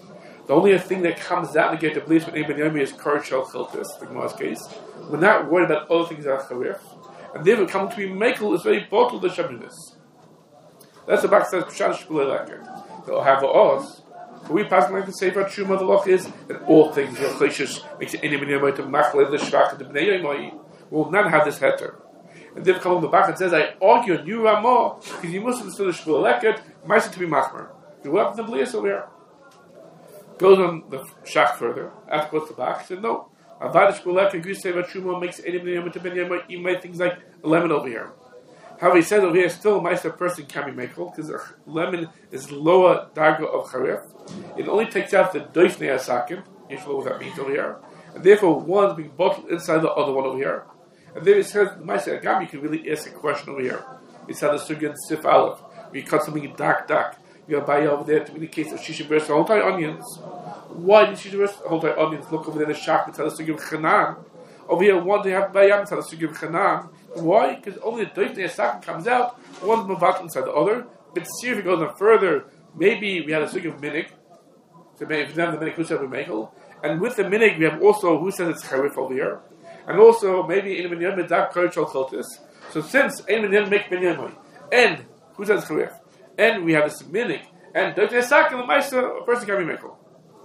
A: The only thing that comes out and get the police with Ibn Yomi is Kar Shel Chiltis, the Gemara's case. We're not worried about other things that are Charif. And therefore, coming to be Mekel is very bottled the Shabinus. That's the back says, Pshat Shpulei Lekert. They'll have us. But we pass like the Sefer Truma, the Loch is that all things, the Choshish, makes it any Ibn Yomi to Machle, the Shvach, the Bnei Yomi, will not have this heter. And they've come on the back and says, I argue on you Ramah, because you Muslims still the Shpulei Lekert, might to be Machmer. You will have the Blias over here. Goes on the shach further, after goes to back, he said, no. Avad Shpulek and Guseva Truma makes any Ibn to Ben Yama, you might things like a lemon over here. However, he said over here, still a Meister person can be Mekel, because a lemon is lower darga of Charif. It only takes out the Doifnei Asakim, you know what that means over here. And therefore, one's being bottled inside the other one over here. And then it says, the Meister Agam, you can really ask a question over here. It's how the Sugan Sif Aleph, where you cut something in dark, dark. You have Baya over there to indicate that Shisha Beres the whole time onions. Why did Shisha Beres the whole time onions? Look over there, the Shach, it's how to give Chanan. Over here, one they have Bayam, it's how to give Chanan. Why? Because only the Doifnei Asakim comes out, one's Mavat inside the other. But see if it goes on further, maybe we had a Sugim Minik. So maybe if we have the Minik, who said we Mekel? And with the Minik, we have also who says it's Charif over here. And also, maybe in Ibn Yom Medak Kar Shel Chiltis. So since Ibn Yom make Ben Yom, and who says Charif? And we have this minik, and Doifnei Asakim, the Meister, a person can be Mekel.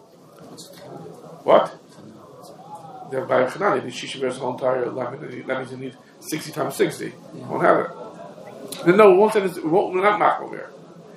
A: What? They have Bayam Chanan, they need Shisha Beres the whole entire lemon, and that means you need sixty times sixty. Yeah. Won't have it. Then no, we won't say this, we won't, we're not Machal over here.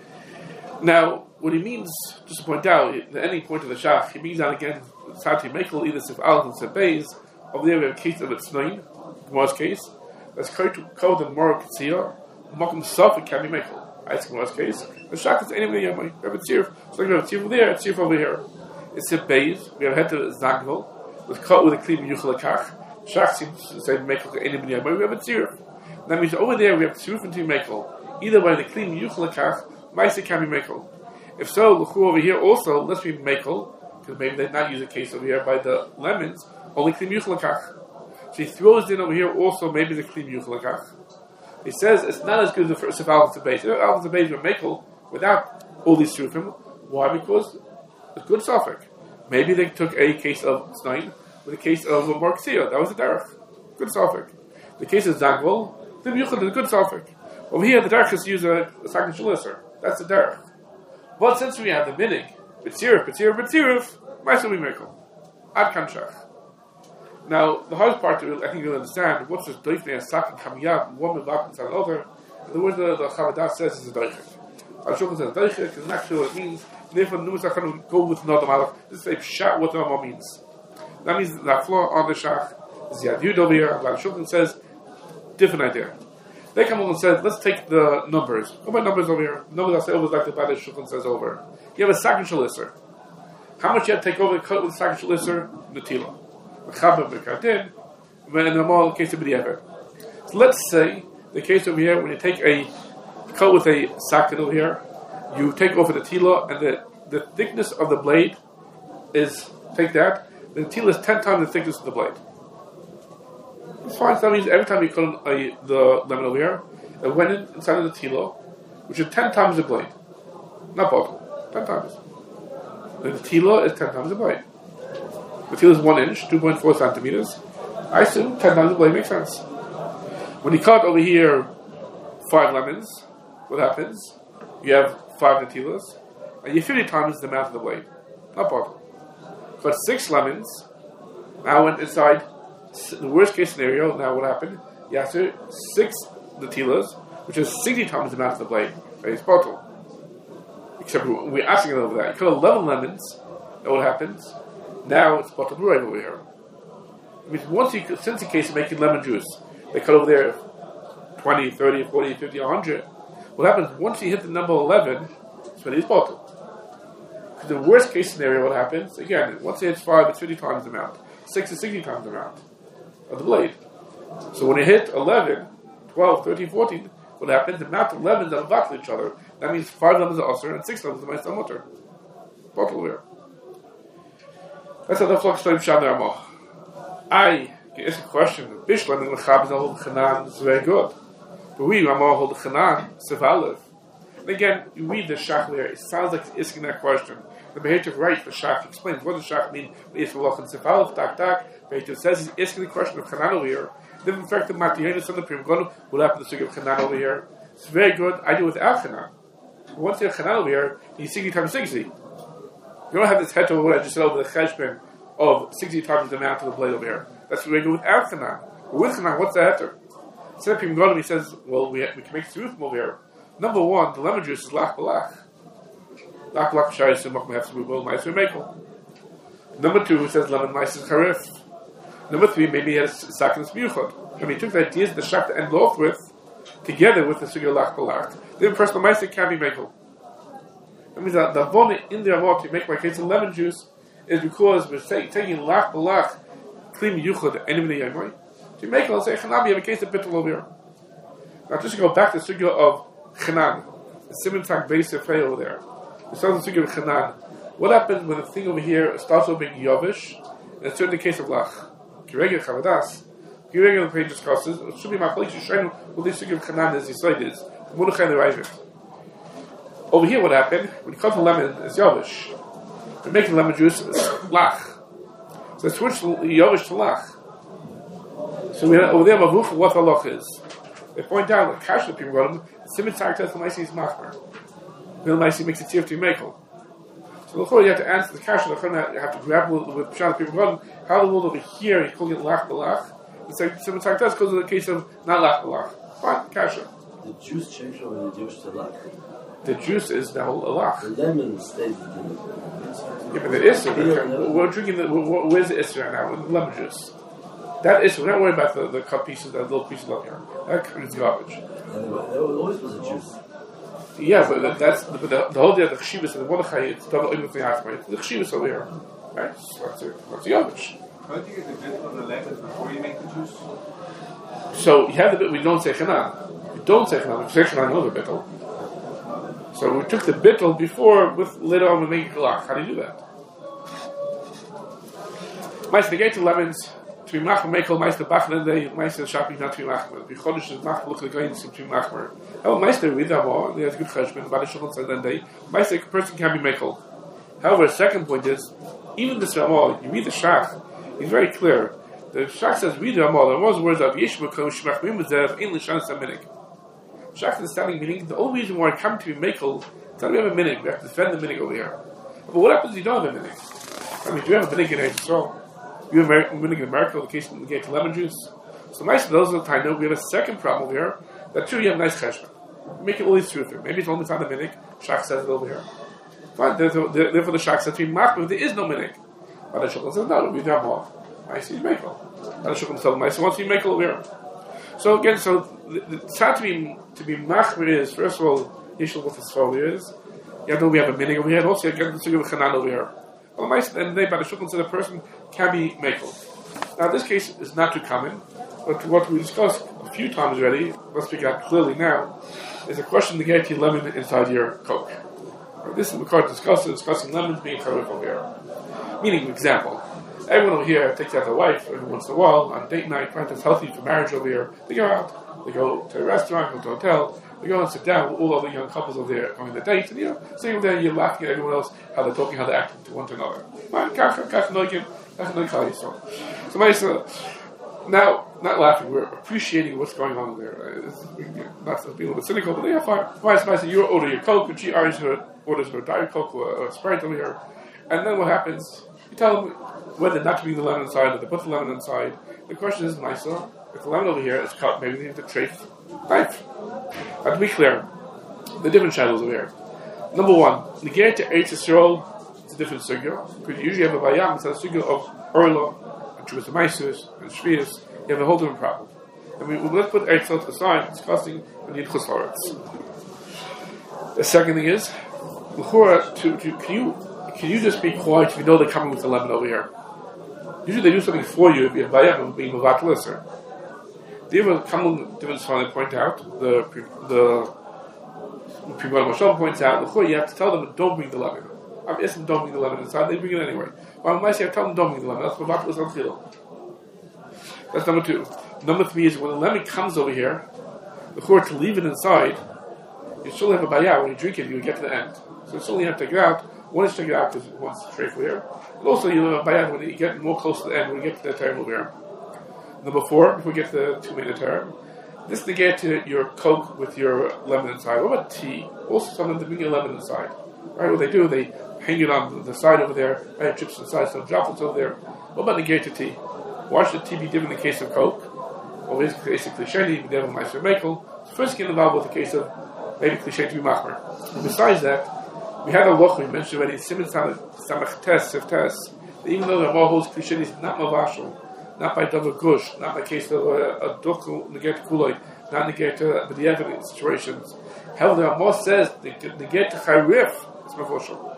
A: Now, what he means, just to point out, at any point of the Shach, he means that again, Sati Mekel, either Sif Aleph and Sif Beis, over there we have a case of Tznoin, Gemara's case, that's called the Mor Ketziyah, Mokum Safik can be Mekel. I ask Gemara's case. The Shach is anyway, we have a tzirf. So we have a tzirf over there, a tzirf over here. It's a Beis, we have a head to Zangvel, with cut with a clean Yuchel Akach. Shach seems to say Mekel to any Ibn Yom, we have a tzirf. That means over there we have tzirf and Mekel. Either by the clean Yuchel Akach, Maisa can be Mekel. If so, L'chu over here also, let's be Mekel, because maybe they not use a case over here by the lemons, only clean Yuchel Akach. So he throws in over here also maybe the clean Yuchel Akach. He says it's not as good as the first of Alpha to base. Alpha to base were Mekel without all these Shufim. Why? Because it's good Suffolk. Maybe they took a case of Snain with a case of Mor Ketziyah. That was the Derech. Good Suffolk. The case of Zangvel, the Yuchel is a good Suffolk. Over here, the Derech is use a, a second Shalisser. That's the Derech. But since we have the Minig, B'tzirif, B'tzirif, B'tzirif, might still be Mekel. Ad Kanshach. Now, the hardest part to, I think you'll understand, what's this Doifnei Asakim coming out, one Mevak inside another, and the word the, the Chavadah says is a Doichik. Al-Shulchan says Doichik, is not sure what it means, and therefore, Numas are going to go with another Malach. This is a Pshat what the Ramah means. That means that floor on the Shach is Yad Yud over here, Al-Shulchan says, different idea. They come along and said, let's take the numbers. What about numbers over here? Numbers I say over like the Bada Shulchan says over. You have a second Shalisser. How much you have to take over cut with a second Shalisser? Natila. When in the normal case of B'diavad. So let's say the case over here, when you take a cut with a socket over here, you take over the tila, and the, the thickness of the blade is, take that, the tila is ten times the thickness of the blade. It's fine, so that means every time you cut a, the lemon over here, it went in, inside of the tila, which is ten times the blade. Not bottle, ten times. The tila is ten times the blade. The tila is one inch, two point four centimeters. I assume ten times the blade makes sense. When you cut over here five lemons, what happens? You have five natilas, and you fifty times the amount of the blade. Not bottle. But six lemons, now went inside the worst case scenario. Now what happened? You have to six natilas, which is sixty times the amount of the blade. It's bottle. Except we're asking over that. You cut eleven lemons, now what happens? Now it's bottle right over here. I mean, once you, since the case of making lemon juice, they cut over there twenty, thirty, forty, fifty, one hundred. What happens once you hit the number eleven, it's when it's bottle. Because the worst case scenario, what happens? Again, once it hits five, it's fifty times the amount. six is sixty times the amount of the blade. So when you hit eleven, twelve, thirteen, fourteen, what happens? The amount of lemons that battle each other, that means five lemons are usher and six lemons are my mutter. Bottle here. That's how the flux time Shana Ramah. I can ask a question. Bishlam and Lechab is hold the Chanan is very good. But we Ramah hold the Chanan, Sev Aleph. And again, you read the Shach there, it sounds like it's asking that question. The Behetiv writes, the Shach explains, what does Shach mean? It's Malach and Sefalef, tak tak. Behetiv says he's asking the question of Chanan over here. The fact that Matiyana son of Pri Megadim will happen to the Sugi of Chanan over here. It's very good. I do without Chanan. Once you have Chanan over here, he's sixty times sixty. You don't have this head over what I just said over the cheshbon of sixty times the amount of the blade over here. That's what we do without Chanan. With Chanan, what's the heter? Instead of Pri Megadim, he says, well, we, we can make three from over here. Number one, the lemon juice is lach balach. Lach balach shayis and machmeh hefsem ubol ma'aser mekel. Number two, it says lemon mice is charif. Number three, maybe he has sakins miyuchot. I mean, he took the ideas the shach to end off with, together with the sugya lach balach. The impression of mice can be mekel. That means that the von in the amot to make my case of lemon juice is because we're say, taking lach balach, kli miyuchot, anybody yamoi. To make it, let's say, Chanam, you have a case of bittul over here. Now, just to go back to the sugya of Chanan, the Simon Tak base of over there. We start the sugya of Chanan. What happens when the thing over here starts over being Yovish, and it's certainly the case of Lach? Kirega Chavadas. Kirega, the page discusses, it should be my place to show what this sugya of Chanan is, he said is. Mordechai the Ravid. Over here, what happened? When you cut the lemon, it's Yovish. We're making lemon juice, it's Lach. So let's switch Yovish to Lach. So we have over there, Mavuch, what the Lach is. They point out that Kash the people got him, Simon Tak tells the Maisi is Machmer. The Maisi makes it Tif to Mekel. So before you have to answer the Kash, you have to grab with Pshat the people got him, how the world over here, he's calling it Lach Balach. It's like Simon Tak does because of the case of not Lach Balach. Fine, Kash.
D: The juice changed from the juice to lach.
A: The juice is now a lach.
D: The lemon stays in the
A: Yeah, but the Isser, we're drinking the, where's the Isser right now? The lemon juice. That is, we're not worried about the, the cut pieces, that little pieces up here. That is garbage.
D: Anyway, there always was a juice.
A: Yeah, but that, that's the, the, the whole day of the chshivas and the Mordechai, it's double in with the Achmai. It's the chshivas over here. Right? So that's it. That's the garbage.
C: How do you get the bit on the lemon before you make the juice?
A: So you have the bit, we don't say Chanan. We don't say Chanan, we say Chanan over bittul. So we took the bittul before, with later on we make it galach. How do you do that? Mice, the gate to lemons, to be machmer, mekel, mice, the bachner, they, mice, the shopping, not to be machmer. The chodesh is machmer, look at the grains, to be machmer. However, mice, they read that more, they have good cheshbon, but the shulchan said that day, mice, a person can be mekel. However, the second point is, even this Ramah, you read the Shach, he's very clear. The Shach says, read the Ramah, the Ramah's words of Yeshua, Kosh, Shemachmim, Zev, in Lishan, Saminik. Shach is standing meaning, the only reason why I come to be mekel, is that we have a minig, we have to defend the minig over here. But what happens if you don't have a minig? I mean, do you have a minig in Eretz Yisrael? You have a minig in America, in the case of the gate lemon juice. So nice, those are the time, no, we have a second problem over here, that too, you have nice cheshbon. Make it all these truth. Maybe it's only found a minig, Shach says it over here. Fine, therefore the Shach says to be machmer, there is no minig. But the Shulchan says, no, we have more. I see mekel. But the Shulchan says, I see, once you mekel over here. So again, so the, the tzad to be to be machmer is, first of all, Yishul with his folio is, you know we have a minig over here, and also you get the sugar of Chanan over here. Well, the mice and they by the Shulchan said a person can be mekel. Now this case is not too common, but what we discussed a few times already, let's speak out clearly now, is a question to get your lemon inside your Coke. Right, this is the card discussing discussing lemons being charif over here. Meaning, example, everyone over here takes out their wife every once in a while on date night, find it's healthy for marriage over here. They go out, they go to a restaurant, go to a hotel, they go and sit down with all other young couples over there going on the date, and you know, sitting over there, you're laughing at everyone else, how they're talking, how they're acting to one to another. So, now, not laughing, we're appreciating what's going on there. It's, not being a little bit cynical, but yeah, fine. Fine, it's nice that you order your Coke, and she orders her, orders her Diet Coke or a Sprite over here. And then what happens? You tell them whether not to bring the lemon inside or to put the lemon inside. The question is nicer. If the lemon over here is cut, maybe they have to trafe knife. But to be clear, the different shadows over here. Number one, negate to Eretz Yisrael is a different sugya. Because you usually have a bayam, it's a sugya of Orla, and Chubas Maisus, and Shvius. You have a whole different problem. And we, let's put Eretz Yisrael to the side, discussing when you Chus Haaretz. The second thing is, to, to, can you Can you just be quiet if you know they're coming with the lemon over here? Usually they do something for you if you have bayam being mavat lister. The other common difference I point out, the the Primar Mashal points out, the you have to tell them don't bring the lemon. I'm asking don't bring the lemon inside, they bring it anyway. But unless you have to tell them don't bring the lemon, that's mavat lister al. That's number two. Number three is when the lemon comes over here, the chor to leave it inside, you still have a bayah when you drink it, you get to the end. So you still have to take it out. One is to take it out because one's straight over here. And also, you know, by when you get more close to the end, when you get to the term over here. Number four, before we get to the two-minute term, this negates your Coke with your lemon inside. What about tea? Also, some of them bring your lemon inside. Right? What they do, they hang it on the side over there. I have chips inside, some droplets over there. What about negated tea? Why should tea be different in the case of Coke? Well, it's basically shady, but never nicer makel. So first, get involved with the case of maybe cliche to be machmer. And besides that, we had a loch we mentioned already. Simon Samach Tes Siftes. Even though the Ramah holds cliche is not mavashal, not by double gush, not by case of a dukkul negate kuloi, not negate but the other situations. However, the Ramah says negate chayrif is mavashal.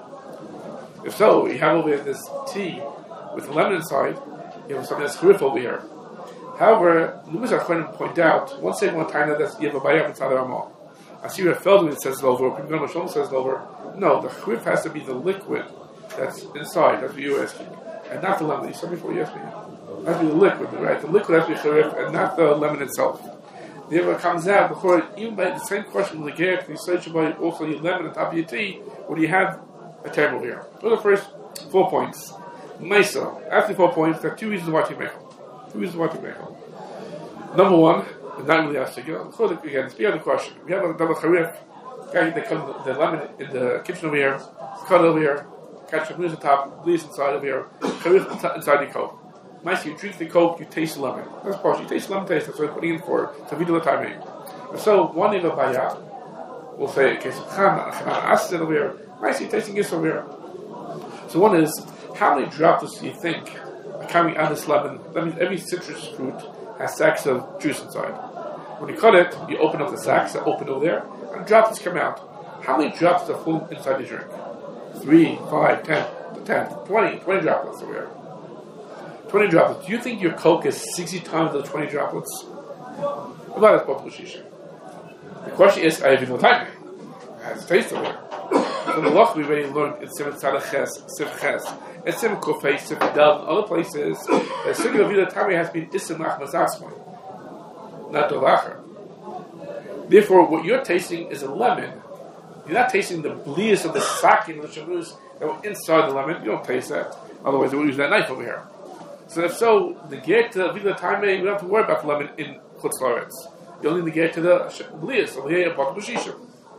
A: If so, you have over here this tea with lemon inside. You have something that's chayrif over here. However, Lumis Achronim point out one second one time that you have a bayam inside the Ramah. I see where Feldman says it over, Pim Gon Shalom says it over. No, the chayrif has to be the liquid that's inside. That's what you're asking, and not the lemon. You said before you asked me. It has to be the liquid, right? The liquid has to be chayrif and not the lemon itself. Therefore, it comes out before even by the same question with the gerek, you say about also your lemon on top of your tea. When you have a table here, those are the first four points. Mesa, after four points, there are two reasons why you make them. Two reasons why you make them. Number one, but not really asked again. Again, it's beyond the question. We have a double chayrif. Guy, they cut the, the lemon in the kitchen over here, cut over here, catch the on top, bleeds inside over here, chayrif inside the coke. Nice, you drink the coke, you taste the lemon. That's part. You taste the lemon taste. That's what we're putting in for. So we do the timing. So one in the bayah, we'll say a case of chana, acid over here. Nice, you tasting this over here. So one is, how many droplets do you think are coming out of this lemon? That means every citrus fruit has sacks of juice inside. When you cut it, you open up the sacks that open over there, and droplets come out. How many droplets are full inside the drink? Three, five, ten, ten, twenty, twenty droplets over here. twenty droplets. Do you think your Coke is sixty times those twenty droplets? What about that bottle of shisha? The question is, I have no time. It has a taste of it. So the loch we already learned in Simon Tzadach Sif Ches, and Simon Kofei, Sif Dal, and other places, that Sigil of Vida Tami has been Isim Nachmas Asmai, not Dolacher. Therefore, what you're tasting is a lemon. You're not tasting the blias of the sakin of the shamus that were inside the lemon. You don't taste that. Otherwise, they would use that knife over here. So if so, the get to Vida Tami, you don't have to worry about the lemon in Chutz La'aretz. You only need to get to the blias over here, Bak B'Shishim.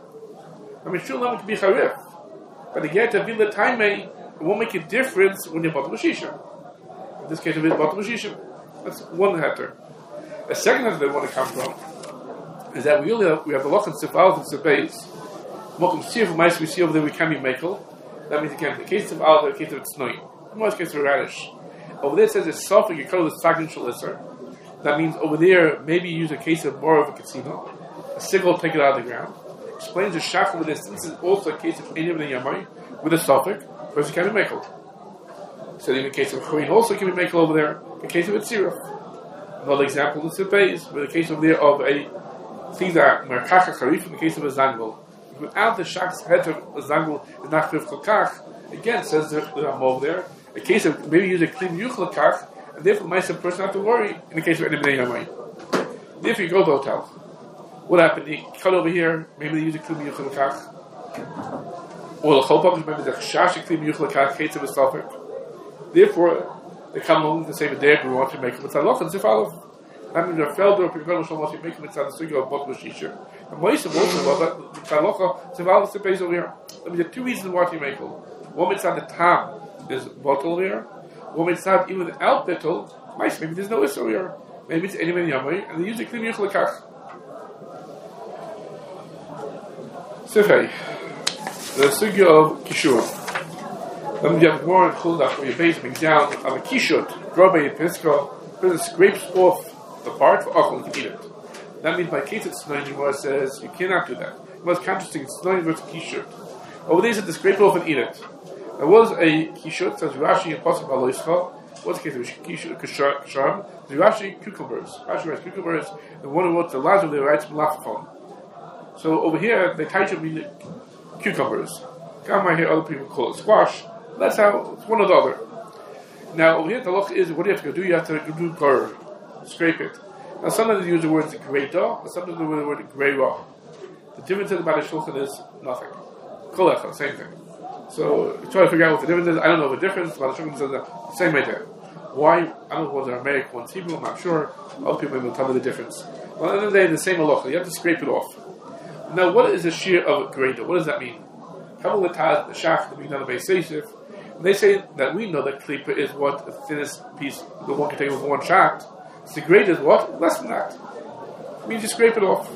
A: I mean, sure, lemon can be charif, but the get to Vida Tami, it won't make a difference when you're Bak B'Shishim. In this case, it's Bak B'Shishim. That's one heter. The second heter they want to come from is that we really have, we have the loch and sifal and sifbeis. Mokum sif ma'is we see over there we can be mekel. That means again the case of al, the case of tznoim. In most cases, radish. Over there it says it's suffering. You call it sagin shalisser. That means over there maybe you use a case of more of a casino. A sigil take it out of the ground. Explains the shachar with this. This is also a case of any of the yamai with a suffix. Person can be mekel. So in the case of chuyin also can be mekel over there. In the case of a tziruf. Another example is sifbeis with the case over there of a things that are merkacha charif in the case of a zangul. Without the shak's head of a zangul is not charif kolkach. Again, says the Ram over there. A case of maybe use a klim yuch kolkach, and therefore the person not to worry in the case of any bnei yamai. Therefore, you go to the hotel. What happened? You cut over here. Maybe they use a klim yuch kolkach, or the chol maybe the chash a klim yuch kolkach case of a suffix. Therefore, they come along the same day we want to make it with halach and zifalov. I mean, the felder, people don't know what you make them inside the sugar of bottom of shisha. And most of all, but the halacha, so all the space over here. I mean, there are two reasons why you make them. One inside the tam is bottle over here. One inside even without bittul, mice, maybe there's no issue over here. Maybe it's anyone yamai, and they use the klim yuch lekach. Sifei, the sugar of kishur. Let me have more and chul that for your base being down of a kishut, grow by your pisco, but it scrapes off the part for achol, you can eat it. That means by case it's tznoin, Gemara says you cannot do that. You must consciously it's tznoin versus kishut. Over there, it says scrape it off and eat it. There was a kishut, says Rashi and Pasuk Baloischa. What's the case of kishut kasharim? The Rashi cucumbers. Rashi writes cucumbers, and one who wrote the Lazar they writes malachafon. So over here, they try to mean cucumbers. Come I hear other people call it squash. That's how it's one or the other. Now over here, the loch is what do you have to go do? You have to do gur. Scrape it. Now sometimes they use the word grey da, and sometimes they use the word grey raw. The difference about the shulchan is nothing. Kolecha, same thing. So try to figure out what the difference is. I don't know the difference, but the says the same idea. Why? I don't know whether American one's Hebrew, I'm not sure. Other people will tell me the difference. Well, at the end of the day, the same halacha. You have to scrape it off. Now, what is the shear of Greda? What does that mean? Kabbalah Taz, the Shach, the Mignana Beis Seisif. They say that we know that Klippa is what the thinnest piece, the one can take with one shot. So the Greda is what? Less than that. It means you scrape it off.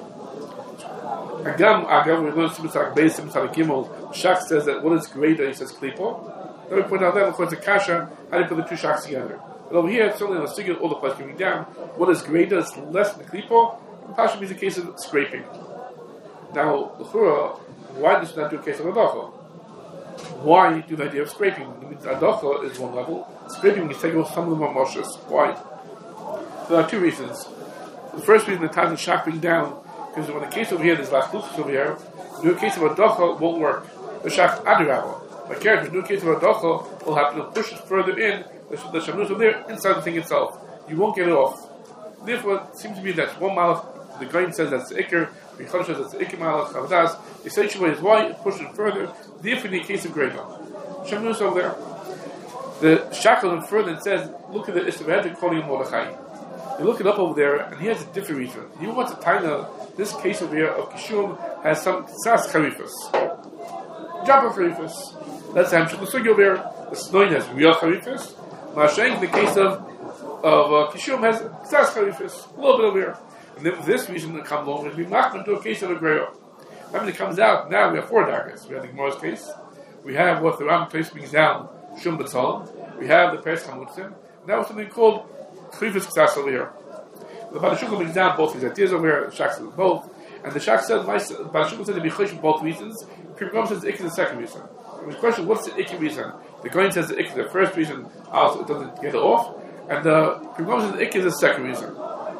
A: Agam, Agam, we learn Simon Beis, Simon Gimel. Shach says that what is Greda? He says Klippa. Then we point out that, of course, the Kasha, how do you put the two Shachs together? But over here, certainly in the Sigil, all the place coming down, what is Greda is less than the Klippa. And Pasha means a case of scraping. Now, L'chura, why does not do a case of Adacha? Why do the idea of scraping? It means Adacha is one level. Scraping means taking off some of the Mamoshes. Why? There are two reasons. The first reason, the time is shacking down, because when the case over here, there's last Luchas over here, to do a case of Adacha won't work. The Shach Adirava. By character, to do a case of Adacha, will have to push it further in, the Shamnus over there, inside the thing itself. You won't get it off. Therefore, it seems to me that one Malach, the grain says that's the Iker, the Chodesh says that's the Iker Malach, Chavadas, the essential way is why you push it further, therefore in the case of Greda. Shamnus over there. The Shackle and further it says, look at the Isabel calling Mordechai. You look it up over there, and he has a different reason. He wants to tie now, this case over here of Kishum has some Sas Charifas. Jabba Charifas. That's the Hamshul Sugi over here. The Snoin has real Charifas. Mashayk, in the case of of uh, Kishum has Sas Charifas. A little bit over here. And then for this reason, it comes along, it'll be Machman to a case of a Greyo. When it comes out, now we have four darkers. We have the Gemara's case. We have what the Ram place brings down, Shum Batzal. We have the Peres Chamutzim. Now something called Charifas Ksas over here. The Balashukah brings down both these ideas over here. The Shach says both. And the Shach says, the Balashukah says to be Chosh for both reasons. Prim says the Ik is the second reason. And the question, what's the Ik reason? The Goin says the Ik is the first reason, also it doesn't get it off. And the Prim says the Ik is the second reason.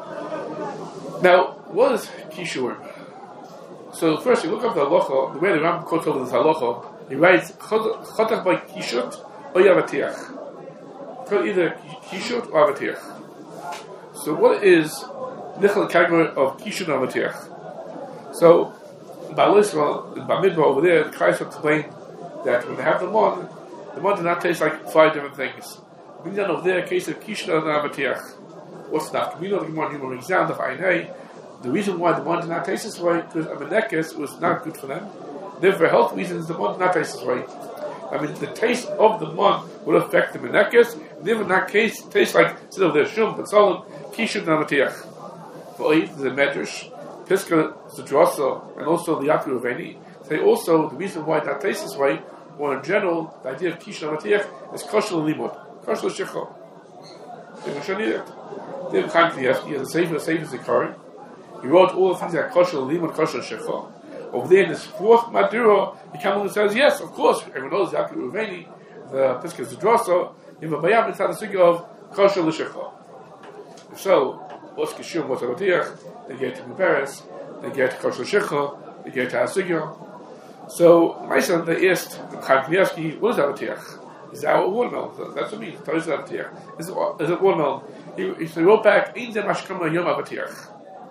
A: Now, what is Kishurim? So first, you look up the halacha, the way the Ram quotes over this halacha, he writes, Chotach by Kishut or Yavatiach. Called either Kishut or Avatiach. So what is Nichel category of Kishut or Avatiach? So, Ba'alisra, in Ba'midbar over there, the Christ explained that when they have the mon, the mon does not taste like five different things. Bring down over there a case of Kishut or Avatiach. What's that? We know the Gemara Human brings down the Fa'inei. The reason why the mon did not taste this way, because a menekes was not good for them. Therefore, for health reasons, the mon did not taste this way. I mean, the taste of the mon would affect the menekes. Therefore, in that case, taste like instead of their shum, but solid, kishut namatiach. For Oid, the medrash, Piska, Zedrosa, and also the Yaku Raveni, say also the reason why it not tastes this way, or in general, the idea of kishut namatiach is kosher limud, kosher shecho. They will show you that. They have kind of the he has a safer, safer zikarin. He wrote all the things that kosher limud, kosher shecho. Over there in this fourth Maduro, he comes along and says, yes, of course, everyone knows Yaakov Ruveni, the Piska Zedrosa, in the Bayam, it's not the figure of kosher l'shecha. If so, what's Kishum, what's Avatiach? They get to Muberes, they get to kosher l'shecha, they get to Hasigya. So, my son, they asked Chaim Knievsky, what is Avatiach? Is that a watermelon? That's what it means. What is Avatiach? Is it, is it watermelon? He, he wrote back, Ein Zeh Mashkama Yom Avatiach.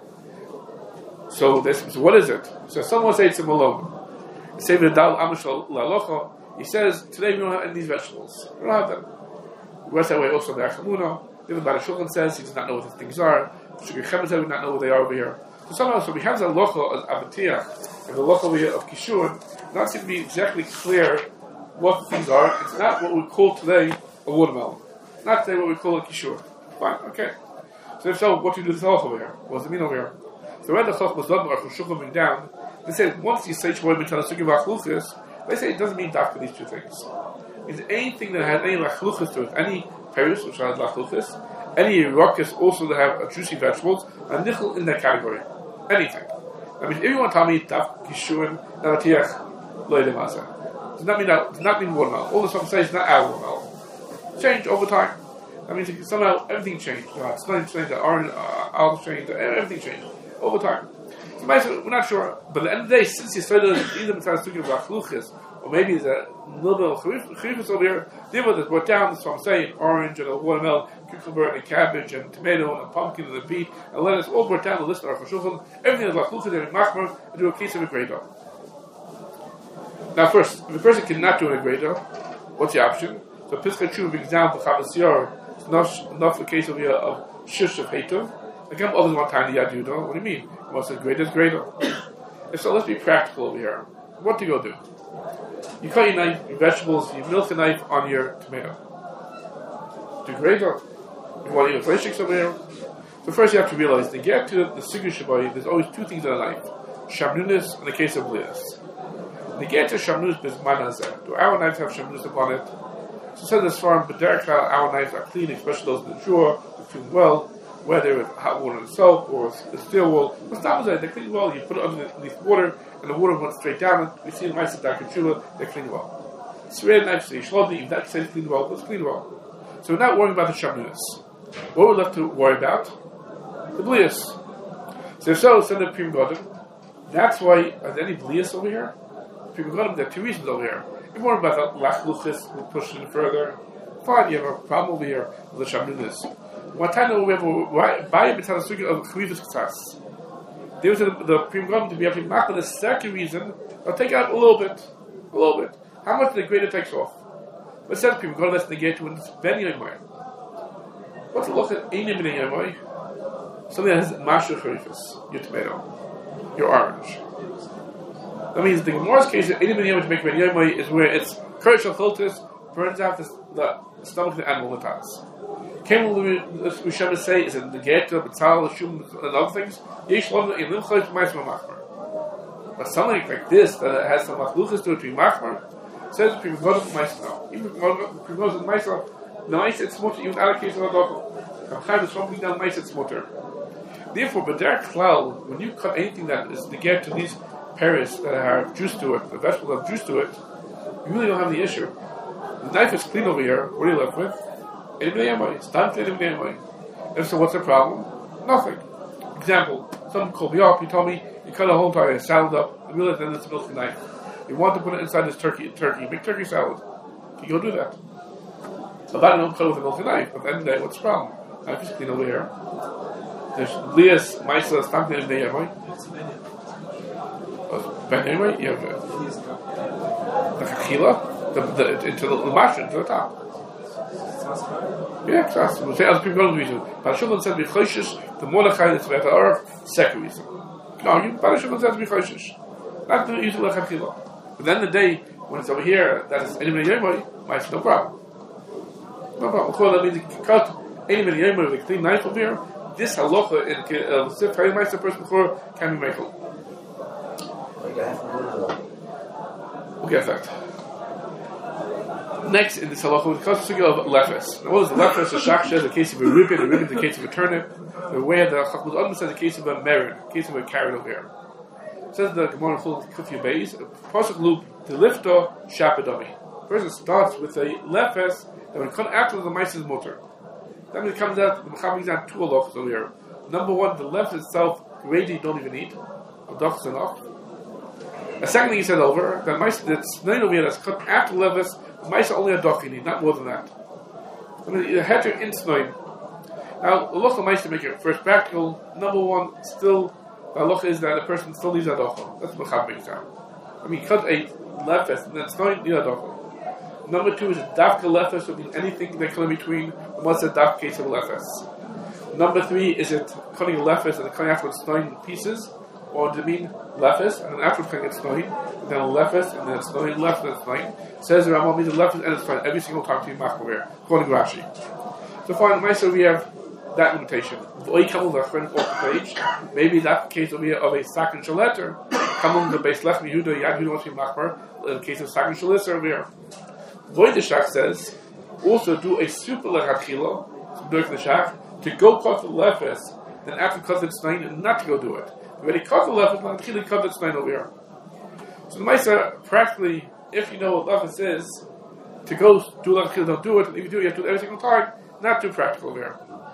A: So, this, so what is it? So someone says it's a malone. Say the dal amishal lalocha. He says today we don't have any of these vegetables. We don't have them. We rest that way also the achamuna. Even Bala Shulchan says he does not know what these things are. Shukri Chemet says we do not know what they are over here. So somehow, so we have the locha of avatiach and the locha over here of kishur. Not seem to be exactly clear what the things are. It's not what we call today a watermelon. Not today what we call a kishur. Fine, okay. So if so, what do you do this locha over here? What does it mean over here? So when the Chach was done, Baruch Shulchan coming down, they say once you say Shmoy B'Tana Sugi V'Achluchis, they say it doesn't mean Dafka these two things. It means anything that has any Lachluchis to it, any Paris which has Lachluchis, any Rockets also that have juicy vegetables, are Nichel in that category. Anything. I mean, if you want to tell me Daf Kishurim Navatiach Lo Yedemasa, does not mean that does not mean watermelon. All the stuff says not our watermelon. Change over time. That means somehow everything changed. Uh, Snow changed, the orange, uh, olive changed, everything changed. Over time. So we're not sure. But at the end of the day, since you started either Mitzvah speaking about Chluchis, or maybe there's a little bit of Chluchis over here, the one that's brought down, that's what I'm saying, orange and a watermelon, cucumber and a cabbage and tomato and a pumpkin and a beet and lettuce, all brought down the list of Aruch HaShulchan, everything is about Chluchis and Machmer, and do a case of a Greda. Now, first, if the person cannot do a greater, what's the option? So, Pischei Tshuva, for example, Chavas Yor, it's not, not the case of here of Shush of Hativ. Again, others want time to Yad Yudah. What do you mean? Well, says greater is greater. And so, let's be practical over here. What do you go do? You cut your knife, your vegetables, you milk a knife on your tomato. Do greater. You want to eat a fleishik over here? So first you have to realize, to get to the Sigur Shabbai, there's always two things in a knife. Shamnunis and the case of Blias. To get to Shamnus Bizmanazah, do our knives have Shamnus upon it? So it says as far as B'derech Klal, our knives are clean, especially those in the drawer, they're clean well, whether it's hot water and soap or it's steel wool. What's that? They're clean well, you put it underneath water, and the water went straight down, we see the mice of Dakar Chula, they're clean well. Swear knives, so you should if that says clean well, it's clean well. So we're not worrying about the Shamnus. What we're left to worry about? The Blias. So if so, send the Prim Godim. That's why, are there any Blias over here? Prim Godim, there are two reasons over here. You're worried about the Lach Luchis, we'll push it further. Fine, you have a problem over here with the Shamnunis. One time we have a Baya B'Tzad Sugi of Chivivus K'tas. There was the Prim Godim to be able to mark for the second reason, I'll take out a little bit. A little bit. How much the greater takes off? But it says Prim Godim, let's negate when it's Ben Yomoy. What's the look at Einim Ben Yomoy? Something that has Mashu Charifus, your tomato, your orange. That means the Gemara's case that Einim Ben Yomoy to make Ben Yomoy is where it's Kurdish Chiltis burns out the, the stomach of the animal with us. Can we should say is it the Geta, Betzal, Shum, and other things? Yesh Lom in Limchos Maisma Machmer. But something like this that has some Machluchas to it to be Machmer says if you go to Maisma. Even if you go to Maisma, the Maisma it's mutter, even allocated to the Doko. Kamchai is something down Maisma it's mutter. Therefore, B'derech Klal, when you cut anything that is to get to these pears that have juice to it, the vegetables have juice to it, you really don't have the issue. The knife is clean over here. What are you left with? It's done to Einim. And so what's the problem? Nothing. Example, someone called me up, he told me, you cut a whole entire salad up, and realize then it's a milk knife. You want to put it inside this turkey, turkey, make turkey salad. You go do that. So that don't cut with a milk knife, but then what's the problem? Knife is clean over here. There's Lias, Maisa, Stamp in the Yemoy. Ben Yemoy, you have the Kachila, the, the, into the, the mash, into the top. Yeah, exactly. We'll say other people don't reason. But Shulman said, B'choishish, the Mordechai that's about the Arach, second reason. You can argue, but Shulman says, B'choishish. Not the usual Lechatchila. But then the day, when it's over here, that is Einim Ben Yomoy, might no problem. No problem. Of course, that means you can cut Einim Ben Yomoy with a clean knife over here. This halacha in the Sif Hayim Meister person before can be made. We'll get that. Next in this halacha, we comes to the of lefes. Now, what is the lefes? The shaksha, the case of a ribbon, a ribbon, the case of a turnip. The way the Chachmuz Adam says the case of a merin, the case of a carrot over here. It says the Gemara Chul Kufya Beis, pasuk loop the lifto shapadami. Person starts with a lefes that when it comes after the meiser's motor. Then when it comes out, the Mechaber gives out two halachas over here. Number one, the left itself, grady, don't even eat. Adach is enough. The second thing he said over, that mice that's nine over here that's cut after the levis, mice only a dach you need, not more than that. I mean, you had to insnoin. Now, the halacha mice to make it first practical. Number one, still, the halacha is that a person still needs a dacha. That's what Mechaber brings out. I mean, cut a levis and then snoin, need a dacha. Number two is a dafka lefes, would mean anything that come in between. What's a dafka case of lefes? Number three is it cutting a lefes and cutting afterwards nine pieces, or does it mean lefes and then afterwards cutting it's nine, and then a lefes and then it's nine left and it's nine? Says the Rambam means a lefes and it's nine every single time to be machmer, according to Rashi. So far in Meiser we have that limitation. Oy kamul v'achron off the page. Maybe that's the case over here of a sakin shaletter. Kamul the base left Yehuda Yad Yehuda wants to be machmer in the case of sakin shaletter over here. Voideshach says, also do a super lechatchila, the shach, to go cut the lefes, then after cut the tznain, and not to go do it. You already cut the lefes, but lechatchila cut the tznain over here. So the Maisa, practically, if you know what lefes is, to go do lechatchila, don't do it, and if you do it, you have to do it every single time, not too practical over here.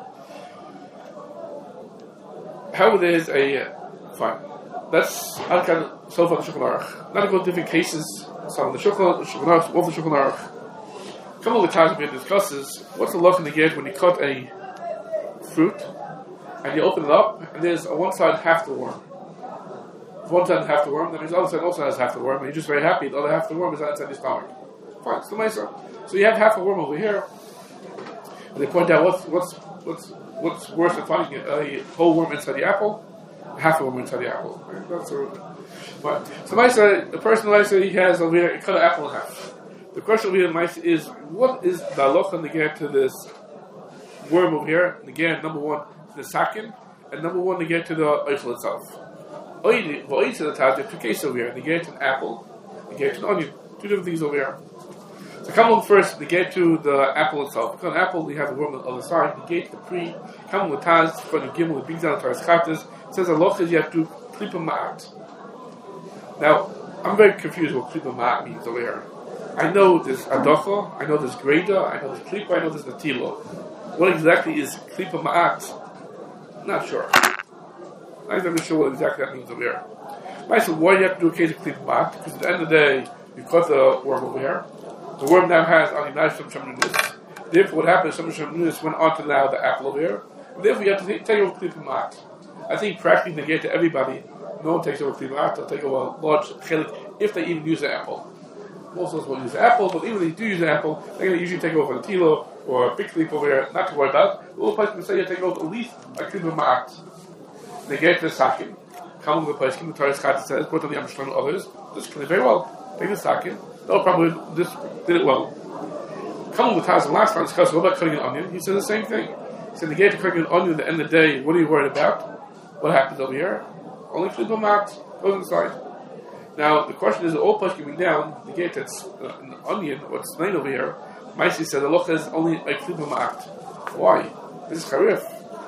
A: However, there is a, uh, fine. That's Alkan so far the Shulchan Aruch. Not to go to different cases. Some of the Shulchan Aruch, both the Shulchan Aruch. A couple of the times we discusses what's the luck in the gate when you cut a fruit and you open it up and there's on one side half the worm. If one side has half the worm, then his other side also has half the worm, and he's just very happy the other half of the worm is inside his stomach. Fine, it's the Mesa. So you have half a worm over here, and they point out what's what's what's what's worse than finding a whole worm inside the apple, half a worm inside the apple. Right? That's sort of, but so Mesa, the person Mesa he has over here, he cut an apple in half. The question over here, Mesa, is what is the halacha neged to this worm over here? And again, number one, the sakin, and number one, neged to the oichel itself. Oid to the taz, there's two cases over here. Neged to an apple, neged to an onion. Two different things over here. So come on first, neged to the apple itself. Because an apple, we have the worm on the other side. Neged to the pre, come on with taz, for the gimel, it brings down the taras chatas. It says halacha is you have to klipa ma'at. Now, I'm very confused what klipa ma'at means over here. I know there's adocha, I know there's greda, I know there's klipa, I know there's natilo. What exactly is klipa ma'at? Not sure. I'm not sure what exactly that means over here. I said, why do you have to do a case of klipa ma'at? Because at the end of the day, you cut the worm over here. The worm now has aninash from shamnunis. Therefore, what happens? Some shamnunis went on to now the apple over here. And therefore, you have to take, take over klipa ma'at. I think practically negate to everybody. No one takes over klipa ma'at. They'll take over a large chelik if they even use the apple. Most of us will use the apple, but even if they do use the apple, they're going to usually take over a tilo or a big leaf over here, not to worry about. The little place can say you take over at least a klipa ma'at. They get the sakin. Come with the place, the Torah says, put on the Amshlam and others. This can very well. Take the sakin. No problem. This did it well. Come with the Taz and last time discussed what about cutting an onion. He said the same thing. He said, negate to cutting an onion at the end of the day. What are you worried about? What happens over here? Only klipa ma'at goes inside. Now, the question is, the old place giving down, the gate that's uh, an onion, what's named over here, Maisi said the locha is only a klipa ma'at. Why? This is charif.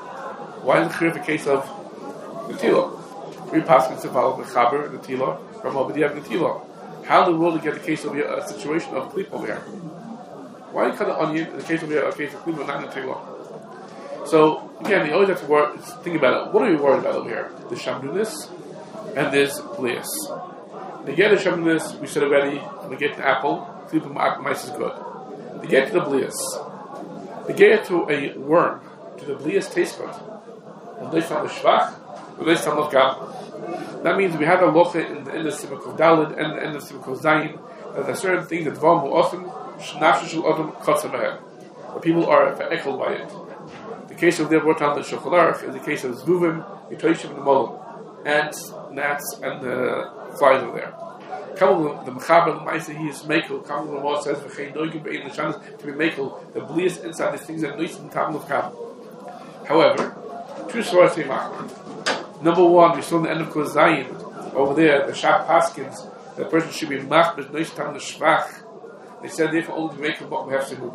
A: Why is the charif a case of the tilo? We pass in Sefal, the chaber, the tilo, from Obadiah, the tilo. How in the world do you get the case of here, a situation of klipa over here? Why do you cut an onion in the case of here, a case of klipa, not in the tilo? So, again, you always have to worry, think about it. What are we worried about over here? The shamnunis and this blias. To get the shamnunis, we said already, to get the apple, klipa ma'at is good. To get to the blias, to get to a worm, to the blias taste good. And they found the shvach, and they found the gam. That means we have a locha in the end of Simukov Dalid and the end of Simukov Zayin, that there are certain things that Vam will often, Shnafshul Adam Kotzamahem. But people are echoed by it. The case of the Vortan the Shulchan Aruch is the case of Zvuvim, Yitoshim, and the Molam. Ants, gnats, and the flies over there. Come the Mechaber, the Maisa, he is Mekel. Come the Ramah says, V'chein Noigim Be'in L'Shanas, to be Mekel, the blias inside these things that Nois and Tam of Kam. However, two sources came out. Number one, we saw in the end of Kol Zayin, over there, the Shab Paskins, the person should be Machbet, Nois Tam the Shvach. They said, therefore, only to Mekel, but we have to move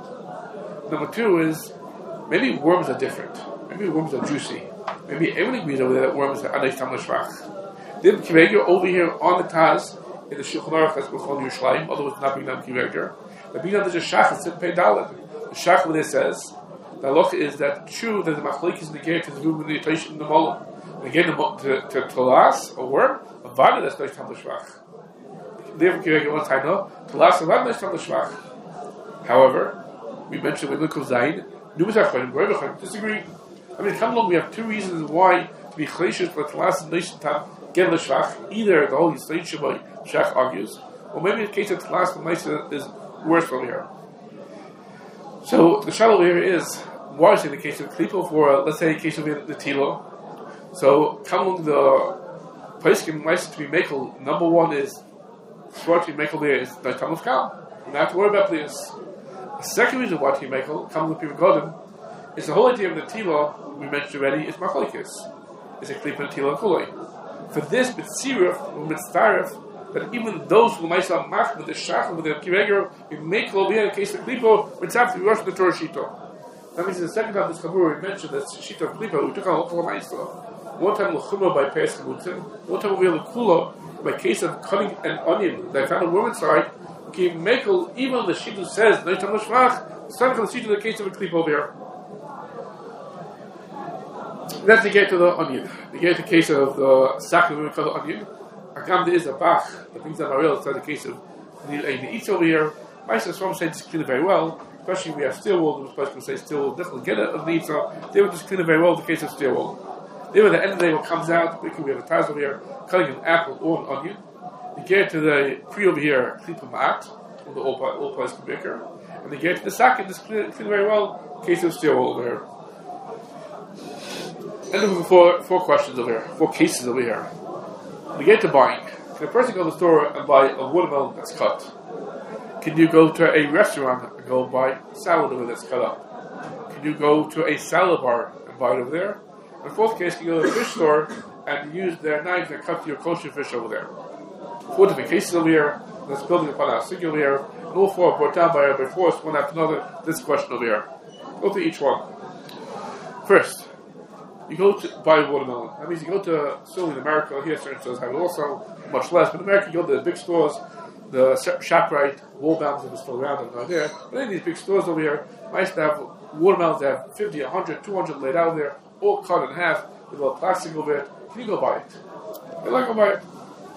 A: on. Number two is, maybe worms are different. Maybe worms are juicy. Maybe everybody agrees over there that worms are Nois Tam the Shvach. Then Kiveger over here on the Taz, in the Shulchan Aruch that's called Yerushalayim, although it's not being done Kiveger. The being done is a Shach, it's in Pei Dalet. The Shach over there says, the halacha is that true that the machlekes is negated to the room in the Yitoshim in the Molam. Again, to to Tolas, a worm, a vada that's Nois Tam the Shvach. Therefore, Kiveger one time, no, Tolas, a vada Nois Tam the Shvach. However, we mentioned with Lukas Zayin, Numas Achronim, Goyim disagree. I mean, come along, we have two reasons why to be chalishus for Tolas and Nois Tam get the Shvach. Either the whole Yisrael Shabbat Shach argues, or maybe the case of Tolas and Nois is worse over here. So the shadow here is, why is it the case of klipa for, uh, let's say, the case of the tilo? So, come the place can nice to be makel. Number one is, for to be makel there is the time of Kal. You don't have to worry about this. The second reason why to be makel, come with people Godim, is the whole idea of the tilo, we mentioned already, is machlekes. It's a klipa and tilo and kulei. For this, with sirif, with mitzarif, that even those who might have mach with the shach with the kiveger, we make over here in the case of klipo, it's after we rush the Torah shito. That means the second time this kabur we mentioned that shito of klipo, we took on whole ma'isa. One time l'chumah by Peres Kemutzim, one time over here l'kula by case of cutting an onion. They found a worm inside. Okay, mekel even the shito says no tam l'shvach. It's time for the shito the case of a klipo over here. That's to get to the onion. To get to the case of the sack we call the onion. Agam there is a bach that brings down Ariel. It's not the case of the eats over here. My sister from saying this clean it very well. Especially we have steel wool. The person can say steel wool definitely get it of the eats. They would just clean it very well in the case of steel wool. Then at the end of the day, what comes out, we have a taz over here, cutting an apple or an onion. You get to the pre over here, clean from ma'at, with the all all place to baker. And you get to the second, just clean, clean very well, in case of steel over here. And then we have four, four questions over here, four cases over here. We get to buying. Can a person go to the store and buy a watermelon that's cut? Can you go to a restaurant and go buy salad over that's cut up? Can you go to a salad bar and buy it over there? In the fourth case, you go to a fish store and use their knives and cut your kosher fish over there. Four different cases over here. Let's building upon our single here. And all four are brought down by Rabbi Force, one after another. This question over here. Go to each one. First, you go to buy a watermelon. That means you go to still in America. Here, certain stores have it also, much less. But in America, you go to the big stores, the ShopRite, Walbounds, if it's still around, I'm not there. But in these big stores over here, I used to have watermelons that have fifty, one hundred, two hundred laid out there, all cut in half with a little plastic over it. Can you go buy it? I'd like to buy it.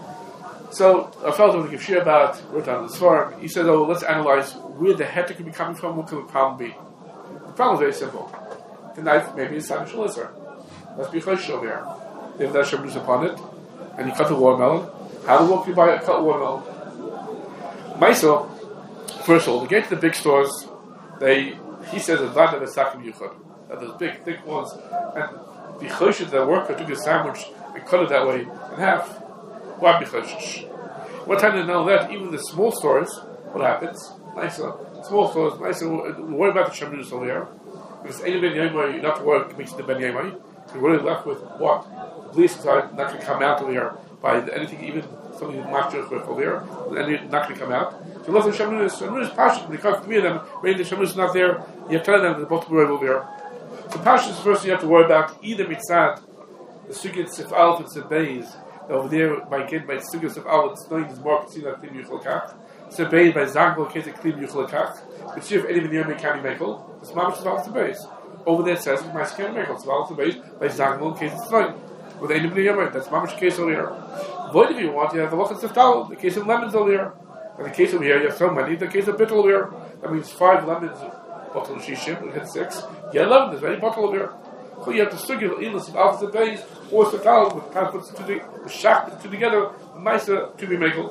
A: So a fellow was to give share about it, wrote down this farm. He said, oh, let's analyze where the heter could be coming from, what could the problem be? The problem is very simple. The knife maybe is Simon Shalizer. Let's be chosh over here. They have that shabnus upon it, and you cut the watermelon. How do you buy a cut watermelon? Myself, first of all, to get to the big stores, they he says it's not that it's sakim yuchad. That those big, thick ones, and the chosh, the worker took a sandwich and cut it that way in half. Why be chosh? What time to know that even the small stores, what happens? Nicer, small stores, nicer. Worry about the shabnus over here. If it's any ben yomai, you're not to worry mixing the ben yomai. You're really left with what? The police are not going to come out over here by anything, even something you match with over here, and you're not going to come out. So look at the Shamunus. Shamunus Pasha, when you come to me them, when the Shamunus is not there, you have to tell them they're both over here. So Pasha is the first thing you have to worry about, either Mitzad, the Sugit Sif Alf and Sif Beis, over there by Kid by Sugit Sif Alf, it's knowing his more Katsina Klim Yuchalakach, Sif Beis by Zango Kete Klim Yuchalakach, but see if any of the Yomi can be Mekel, it's Mamash Sif Alf Sif Beis. Over there it says, my skin Mekel, Sif Alf Sif Beis by Zango Kete Sif Beis. With any of the Yomi, that's Mamash case over here. Void if you want, you have the Lach and Sif Tal, the case of lemons over here. In the case over here, you have so many. In the case of bittul over here, that means five lemons, bottle of shishim, we had six. You have eleven, there's any bottle over here. So you have to suggest the illness of alpha and base, or satal, with kind of puts to the, the shak, the two together, nicer to be made.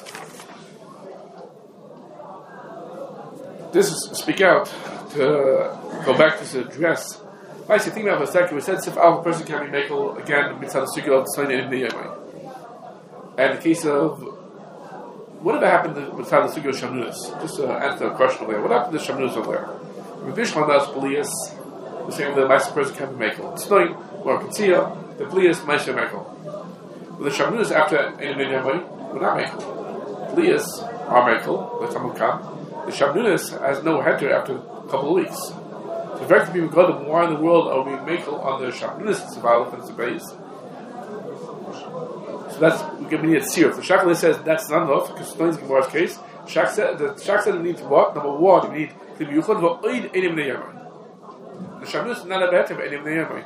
A: This is speak out, to go back to the dress. Nice, think about it for a second. We said if alpha person can be made again, mitzvah the suggest of the sign in the yemai. And the case of whatever happened with the Sugyo Shamnus? Just to answer the question over there. What happened to Shamnus over there? Rabbi Bishman does Blias, the same with the Meister person can be Mekel. It's knowing, or Katzia, the Blias, Meister Mekel. But the Shamnus after any million way, we're not Mekel. Blias are Mekel, the Tamil Kam. The Shamnus has no heter after a couple of weeks. So, very few people go to why in the world are we Mekel on the Shamnus survival and the base. So that's we can be at zero. The Shakal says that's not enough because it's Gemara's case. Shak said the Shak said we need what? Number one, we need to be yuchad v'oid enim ne'yamai. The Shamnus is not a better of enim ne'yamai.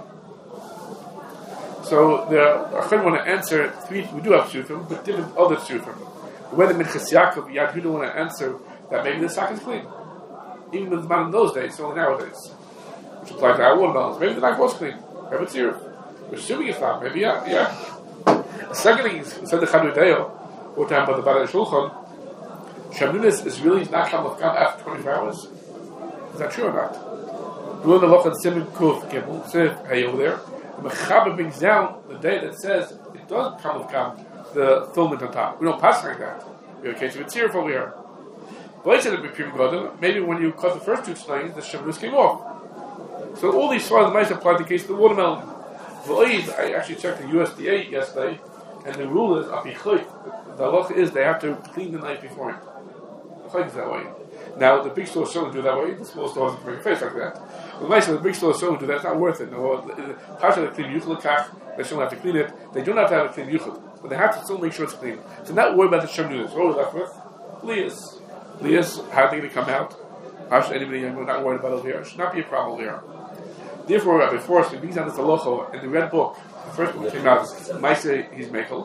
A: So the Achim want to answer three. We do have shufim, but different other shufim. Whether Minchas Yaakov Yad Yehuda want to answer that maybe the sack is clean, even with the man in those days, only nowadays, which applies to our watermelons. Maybe the knife was clean. Maybe it's zero. We're assuming it's not. Maybe yeah, yeah. The second thing is, said the Chanudeo, or time by the Balei Shulchan, Shamnunis is really not come with God after twenty-four hours. Is that true or not? We learn the Lochan Simon Kuf Gimel, Sif, hey over there. The Mechaber brings down the day that says it does come with God, the filament on top. We don't pass like that. We have a case of a tziruf over here. But I said it maybe when you cut the first two slices, the Shamnus came off. So all these swallows might apply to the case of the watermelon. I actually checked the U S D A yesterday, and the rule is, the halacha is they have to clean the knife before it. Is that way. Now, the big stores don't do that way, the small stores don't make a face like that. The nice the big stores don't do that, it's not worth it. No, part of the clean yuchel kach, they still have to clean it. They don't have to have a clean yuchel, but they have to still make sure it's clean. So not worry about the shamnus. What are we left with? Lias. Lias, how are they going to come out? How should anybody, we're not worried about over here. It should not be a problem over here. Therefore, Rabbi Forrest, he brings down this halacha in the red book. The first book came out, Maaseh, he's Mekel.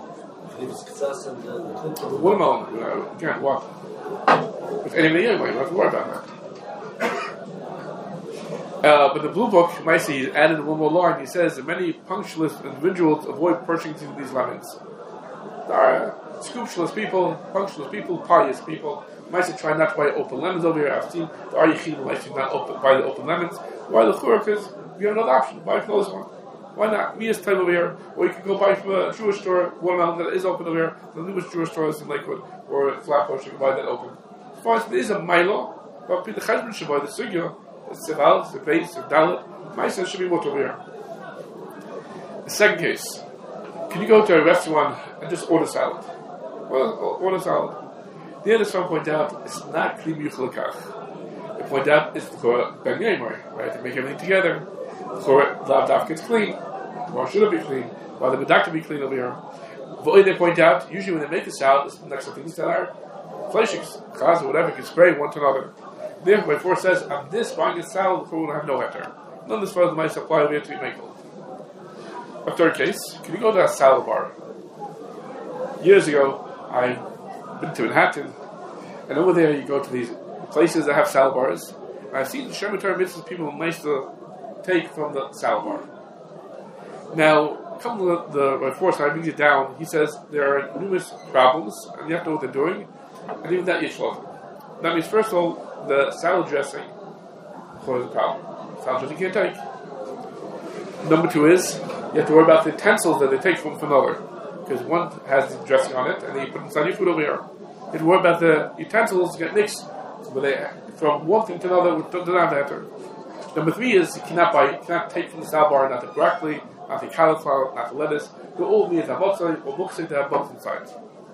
A: Watermelon, again, what? With any million, you don't have to worry about that. Uh, but the Blue Book, Maisi, added one more line. He says that many punctualist individuals avoid purchasing these lemons. There are scrupulous people, punctualist people, pious people. Maisi try not to buy open lemons over here. I've seen the Ar Yechidim Maisi not open, buy the open lemons. Why the Chura? Because you have another option. Buy a closed one. Why not? Mia's time over here. Or you can go buy from a Jewish store, one lemon that is open over here. The newest Jewish stores in Lakewood or Flatbush, you can buy that open. As far as there is a Milo, but the Cheshbon should buy the Sugya. The Sival, the Beis, the Dalit, Maisa should be much over here. The second case, can you go to a restaurant and just order salad? Well, order salad. The other one point out it's not Kli Yuchalakach. They point out it's for Ben Yemer, right? They make everything together. For Lav Daf gets clean. Or should it be clean? Why the Medak be clean over here? But they point out, usually when they make the salad, it's next to things that are fleishiks, chaz, or whatever, can spray one to another. Therefore, before it says, I'm this buying a salad, the will have no heter. None of this far as my supply over here to be made. A third case, can you go to a salad bar? Years ago, I've been to Manhattan, and over there you go to these places that have salad bars, and I've seen the Shemitah mitzvahs people who nice to take from the salad bar. Now, come to the, the before so I brings it down, he says there are numerous problems, and you have to know what they're doing, and even that yeshloch. That means, first of all, the salad dressing causes a problem. Salad dressing you can't take. Number two is, you have to worry about the utensils that they take from, from another. Because one has the dressing on it, and then you put it inside your food over here. You have to worry about the utensils get mixed but they, from one thing to another, which doesn't have to enter. Number three is, you cannot buy, you cannot take from the salad bar, not the broccoli, not the cauliflower, not the lettuce. They all need to have outside, or books to have both inside.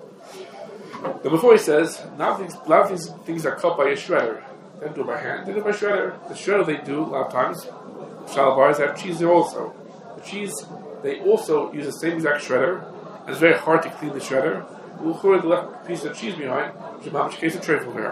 A: Number four, he says, now things, a lot of these things are cut by a shredder. They don't do it by hand, they do it by shredder. The shredder they do, a lot of times, salad bars have cheese there also. The cheese, they also use the same exact shredder, and it's very hard to clean the shredder. We'll throw the left piece of cheese behind, which is not much case of treifel there.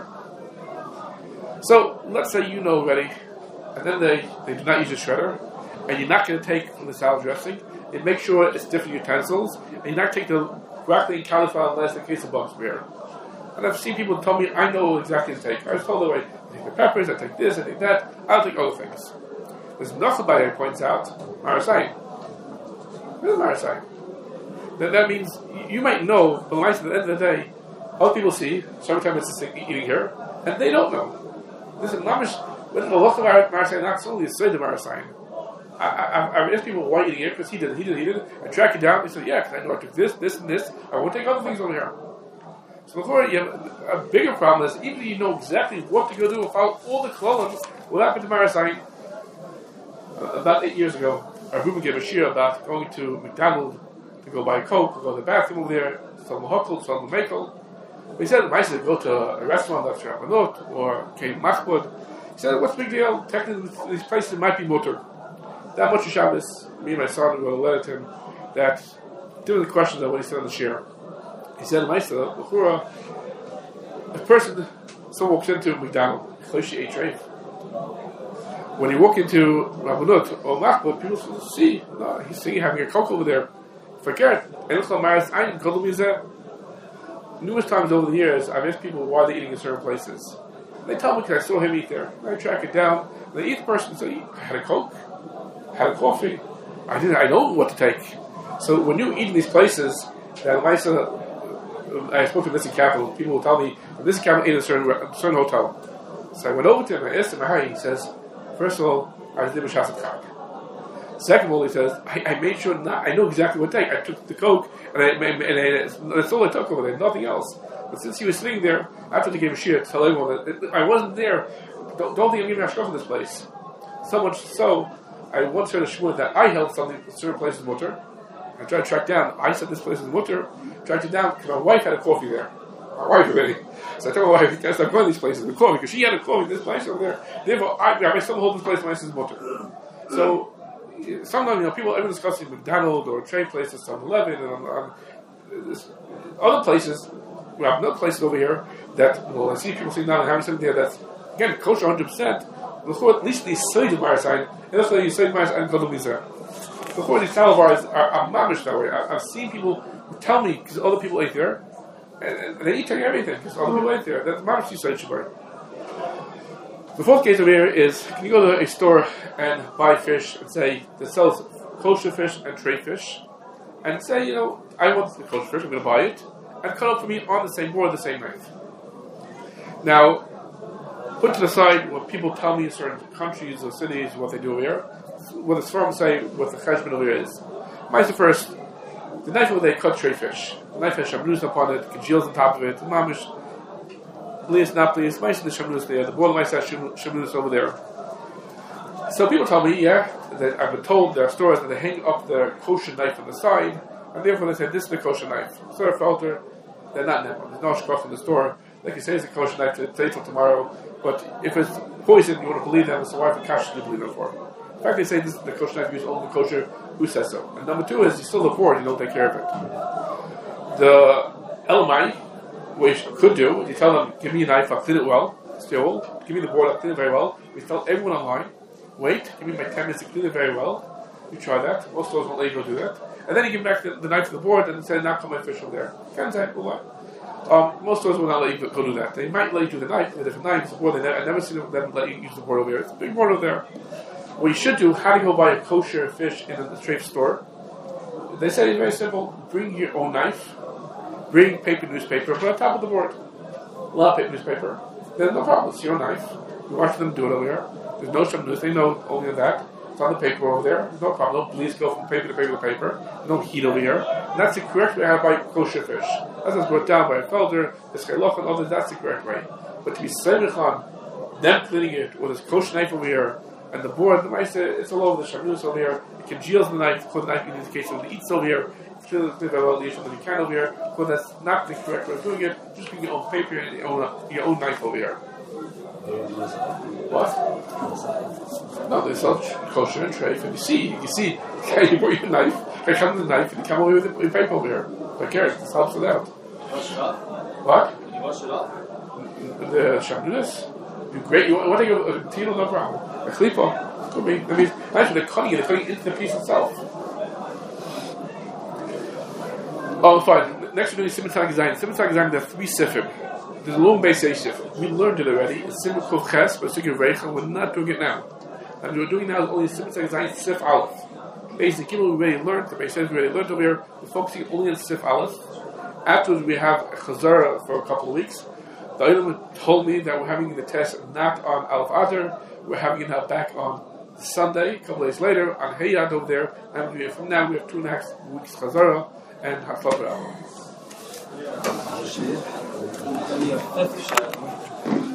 A: So, let's say you know already, and then they, they do not use a shredder, and you're not going to take from the salad dressing, and make sure it's different utensils, and you're not take the broccoli and cauliflower unless in case of bugs here. And I've seen people tell me, I know exactly what to take. I was told, I take the peppers, I take this, I take that, I don't take other things. There's nothing by it points out, Marasai. What is Marasai? That, that means, you might know, but at the end of the day, other people see, sometimes it's the eating here, and they don't know. This is mamish, whether the loch of Marasai not solely is say the Marasai. I, I, I asked people why eating it, because he did it, he did it, he did it. I track it down, he said, yeah, because I know I took this, this, and this, I won't take other things over here. So before you have a bigger problem is, even if you know exactly what to go do and follow all the columns, what happened to Marasai? Uh, about eight years ago, our Ruben gave a shir about going to McDonald's to go buy a Coke, to go to the bathroom over there, some Mahokal, some Makel. He said, I said, go to a restaurant like Shrabanot or Kate Machbud. He said, what's the big deal? Technically, these places might be mutter. That much of Shabbos, me and my son wrote a letter to him that, given the question of what he said on the shir, he said, Maisa, Bechura, a person, someone walks into McDonald's, Choshi Eitreif. When you walk into Rabbanut or Machbud, people see, no, he's singing, having a Coke over there. Forget, numerous times over the years, I've asked people why they're eating in certain places. They tell me because I saw him eat there. I track it down. They eat the person say, I had a Coke, I had a coffee. I didn't. I know what to take. So when you eat in these places, that I saw, I spoke to Missing Capital. People will tell me Missing Capital ate in a certain a certain hotel. So I went over to him. I asked him how he says. First of all, I was living Shasat Chag. Second of all, he says, I, I made sure not, I know exactly what to take. I took the Coke, and, I, and, and that's all I took over there, nothing else. But since he was sitting there, after they gave a shir to tell everyone that I wasn't there, don't, don't think I'm giving a shkof in this place. So much so, I once heard a shmur that I held something in certain places mutter. I tried to track down, I said this place is mutter, tracked it down, because my wife had a coffee there. My wife already. So I told my wife, you can't start going to these places with coffee, because she had a coffee in this place over there. Therefore, I, I still hold this place when I says mutter. So, sometimes, you know, people ever discussing McDonald's or trade places, seven eleven, and um, um, other places, we have another places over here that, well, I see people sitting down and having something there that's, again, kosher one hundred percent. Before, at least these Soid Marasai, and also these Soid Marasai and Godel Mizah. Before these salad bars are, are mamish that way. I, I've seen people tell me, because other people ate there, and, and they eat everything, because other people ate there. That's mamish Soid Shabbat. The fourth case over here is, can you go to a store and buy fish and say, that sells kosher fish and tray fish, and say, you know, I want the kosher fish, I'm going to buy it, and cut up for me on the same board, the same knife. Now, put to the side what people tell me in certain countries or cities, what they do over here, what the Sforim say, what the cheshbon over here is. Ma'aser first, the knife over there cut tray fish. The knife has shamrus upon it, congeals on top of it, mamish, please, not please, Ma'aser the shamrus there, the board mice has shamrus over there. So people tell me, yeah, that I've been told there are stores that they hang up their kosher knife on the side, and therefore they say, this is the kosher knife. Sir Felter, they're not never. There's no shkaf in the store. Like you say, it's a kosher knife, it's till tomorrow, but if it's poison, you want to believe them, so why for cash do you believe them for? In fact, they say this is the kosher knife, use only the kosher, who says so? And number two is, you still afford, you don't take care of it. The Elamai, which you could do, you tell them, give me a knife, I'll clean it well, still, give me the board, I'll clean it very well. We tell everyone online, wait, give me my ten minutes to clean it very well. You try that. Most stores won't let you go do that. And then you give back the, the knife to the board and say, now come my fish from there. Can't say, well, um, most stores will not let you go do that. They might let you do the knife, the different knives, the board. They never, I never seen them let you use the board over here. It's a big board over there. What you should do, how do you go buy a kosher fish in a trade store? They say it's very simple. Bring your own knife, bring paper newspaper, put it on top of the board. A lot of paper newspaper. There's no problem. It's your knife. You watch them do it over here. There's no shamnus. They know only that. It's on the paper over there. There's no problem. No bleeds go from paper to paper to paper. No heat over here. And that's the correct way how to buy kosher fish. That's what's brought down by a felder, the skyloch and others. That's the correct way. But to be semich on them cleaning it with this kosher knife over here and the board, the mice, it's all over the shamnus over here. It congeals the knife. Put the knife in this case when it eats over here. Clearly, clearly, well, the issue that you can over here. But that's not the correct way of doing it. Just bring your own paper and your own, your own knife over here. What? No, there's such kosher and tray. And you see, you can see, okay, you brought your knife, I come with the knife, and you come over with the with paper over here. But care, this helps it out.
B: Wash it up.
A: What?
B: Can you wash it up?
A: The shamnus? You great, you want to go a tilo, no problem. A klipa, could be. That means, actually, they're cutting it, they're cutting into the piece itself. Oh, fine. Next we're doing Simon Tag Zayin. Simon Tag Zayin, there are three sifim. There's a long base sif. We learned it already. It's Simon Kuf Ches, but Sigir Reicha, we're not doing it now. And we're doing now is only Simon Tag Zayin Sif Aleph. Basically, we already learned, the base we already learned over here, we're focusing only on Sif Aleph. Afterwards, we have a Chazara for a couple of weeks. The Olam told me that we're having the test not on Aleph Adar, we're having it now back on Sunday, a couple of days later, on Hayad over there, and we, from now we have two and a half weeks Chazara and Haflav.
B: Yeah.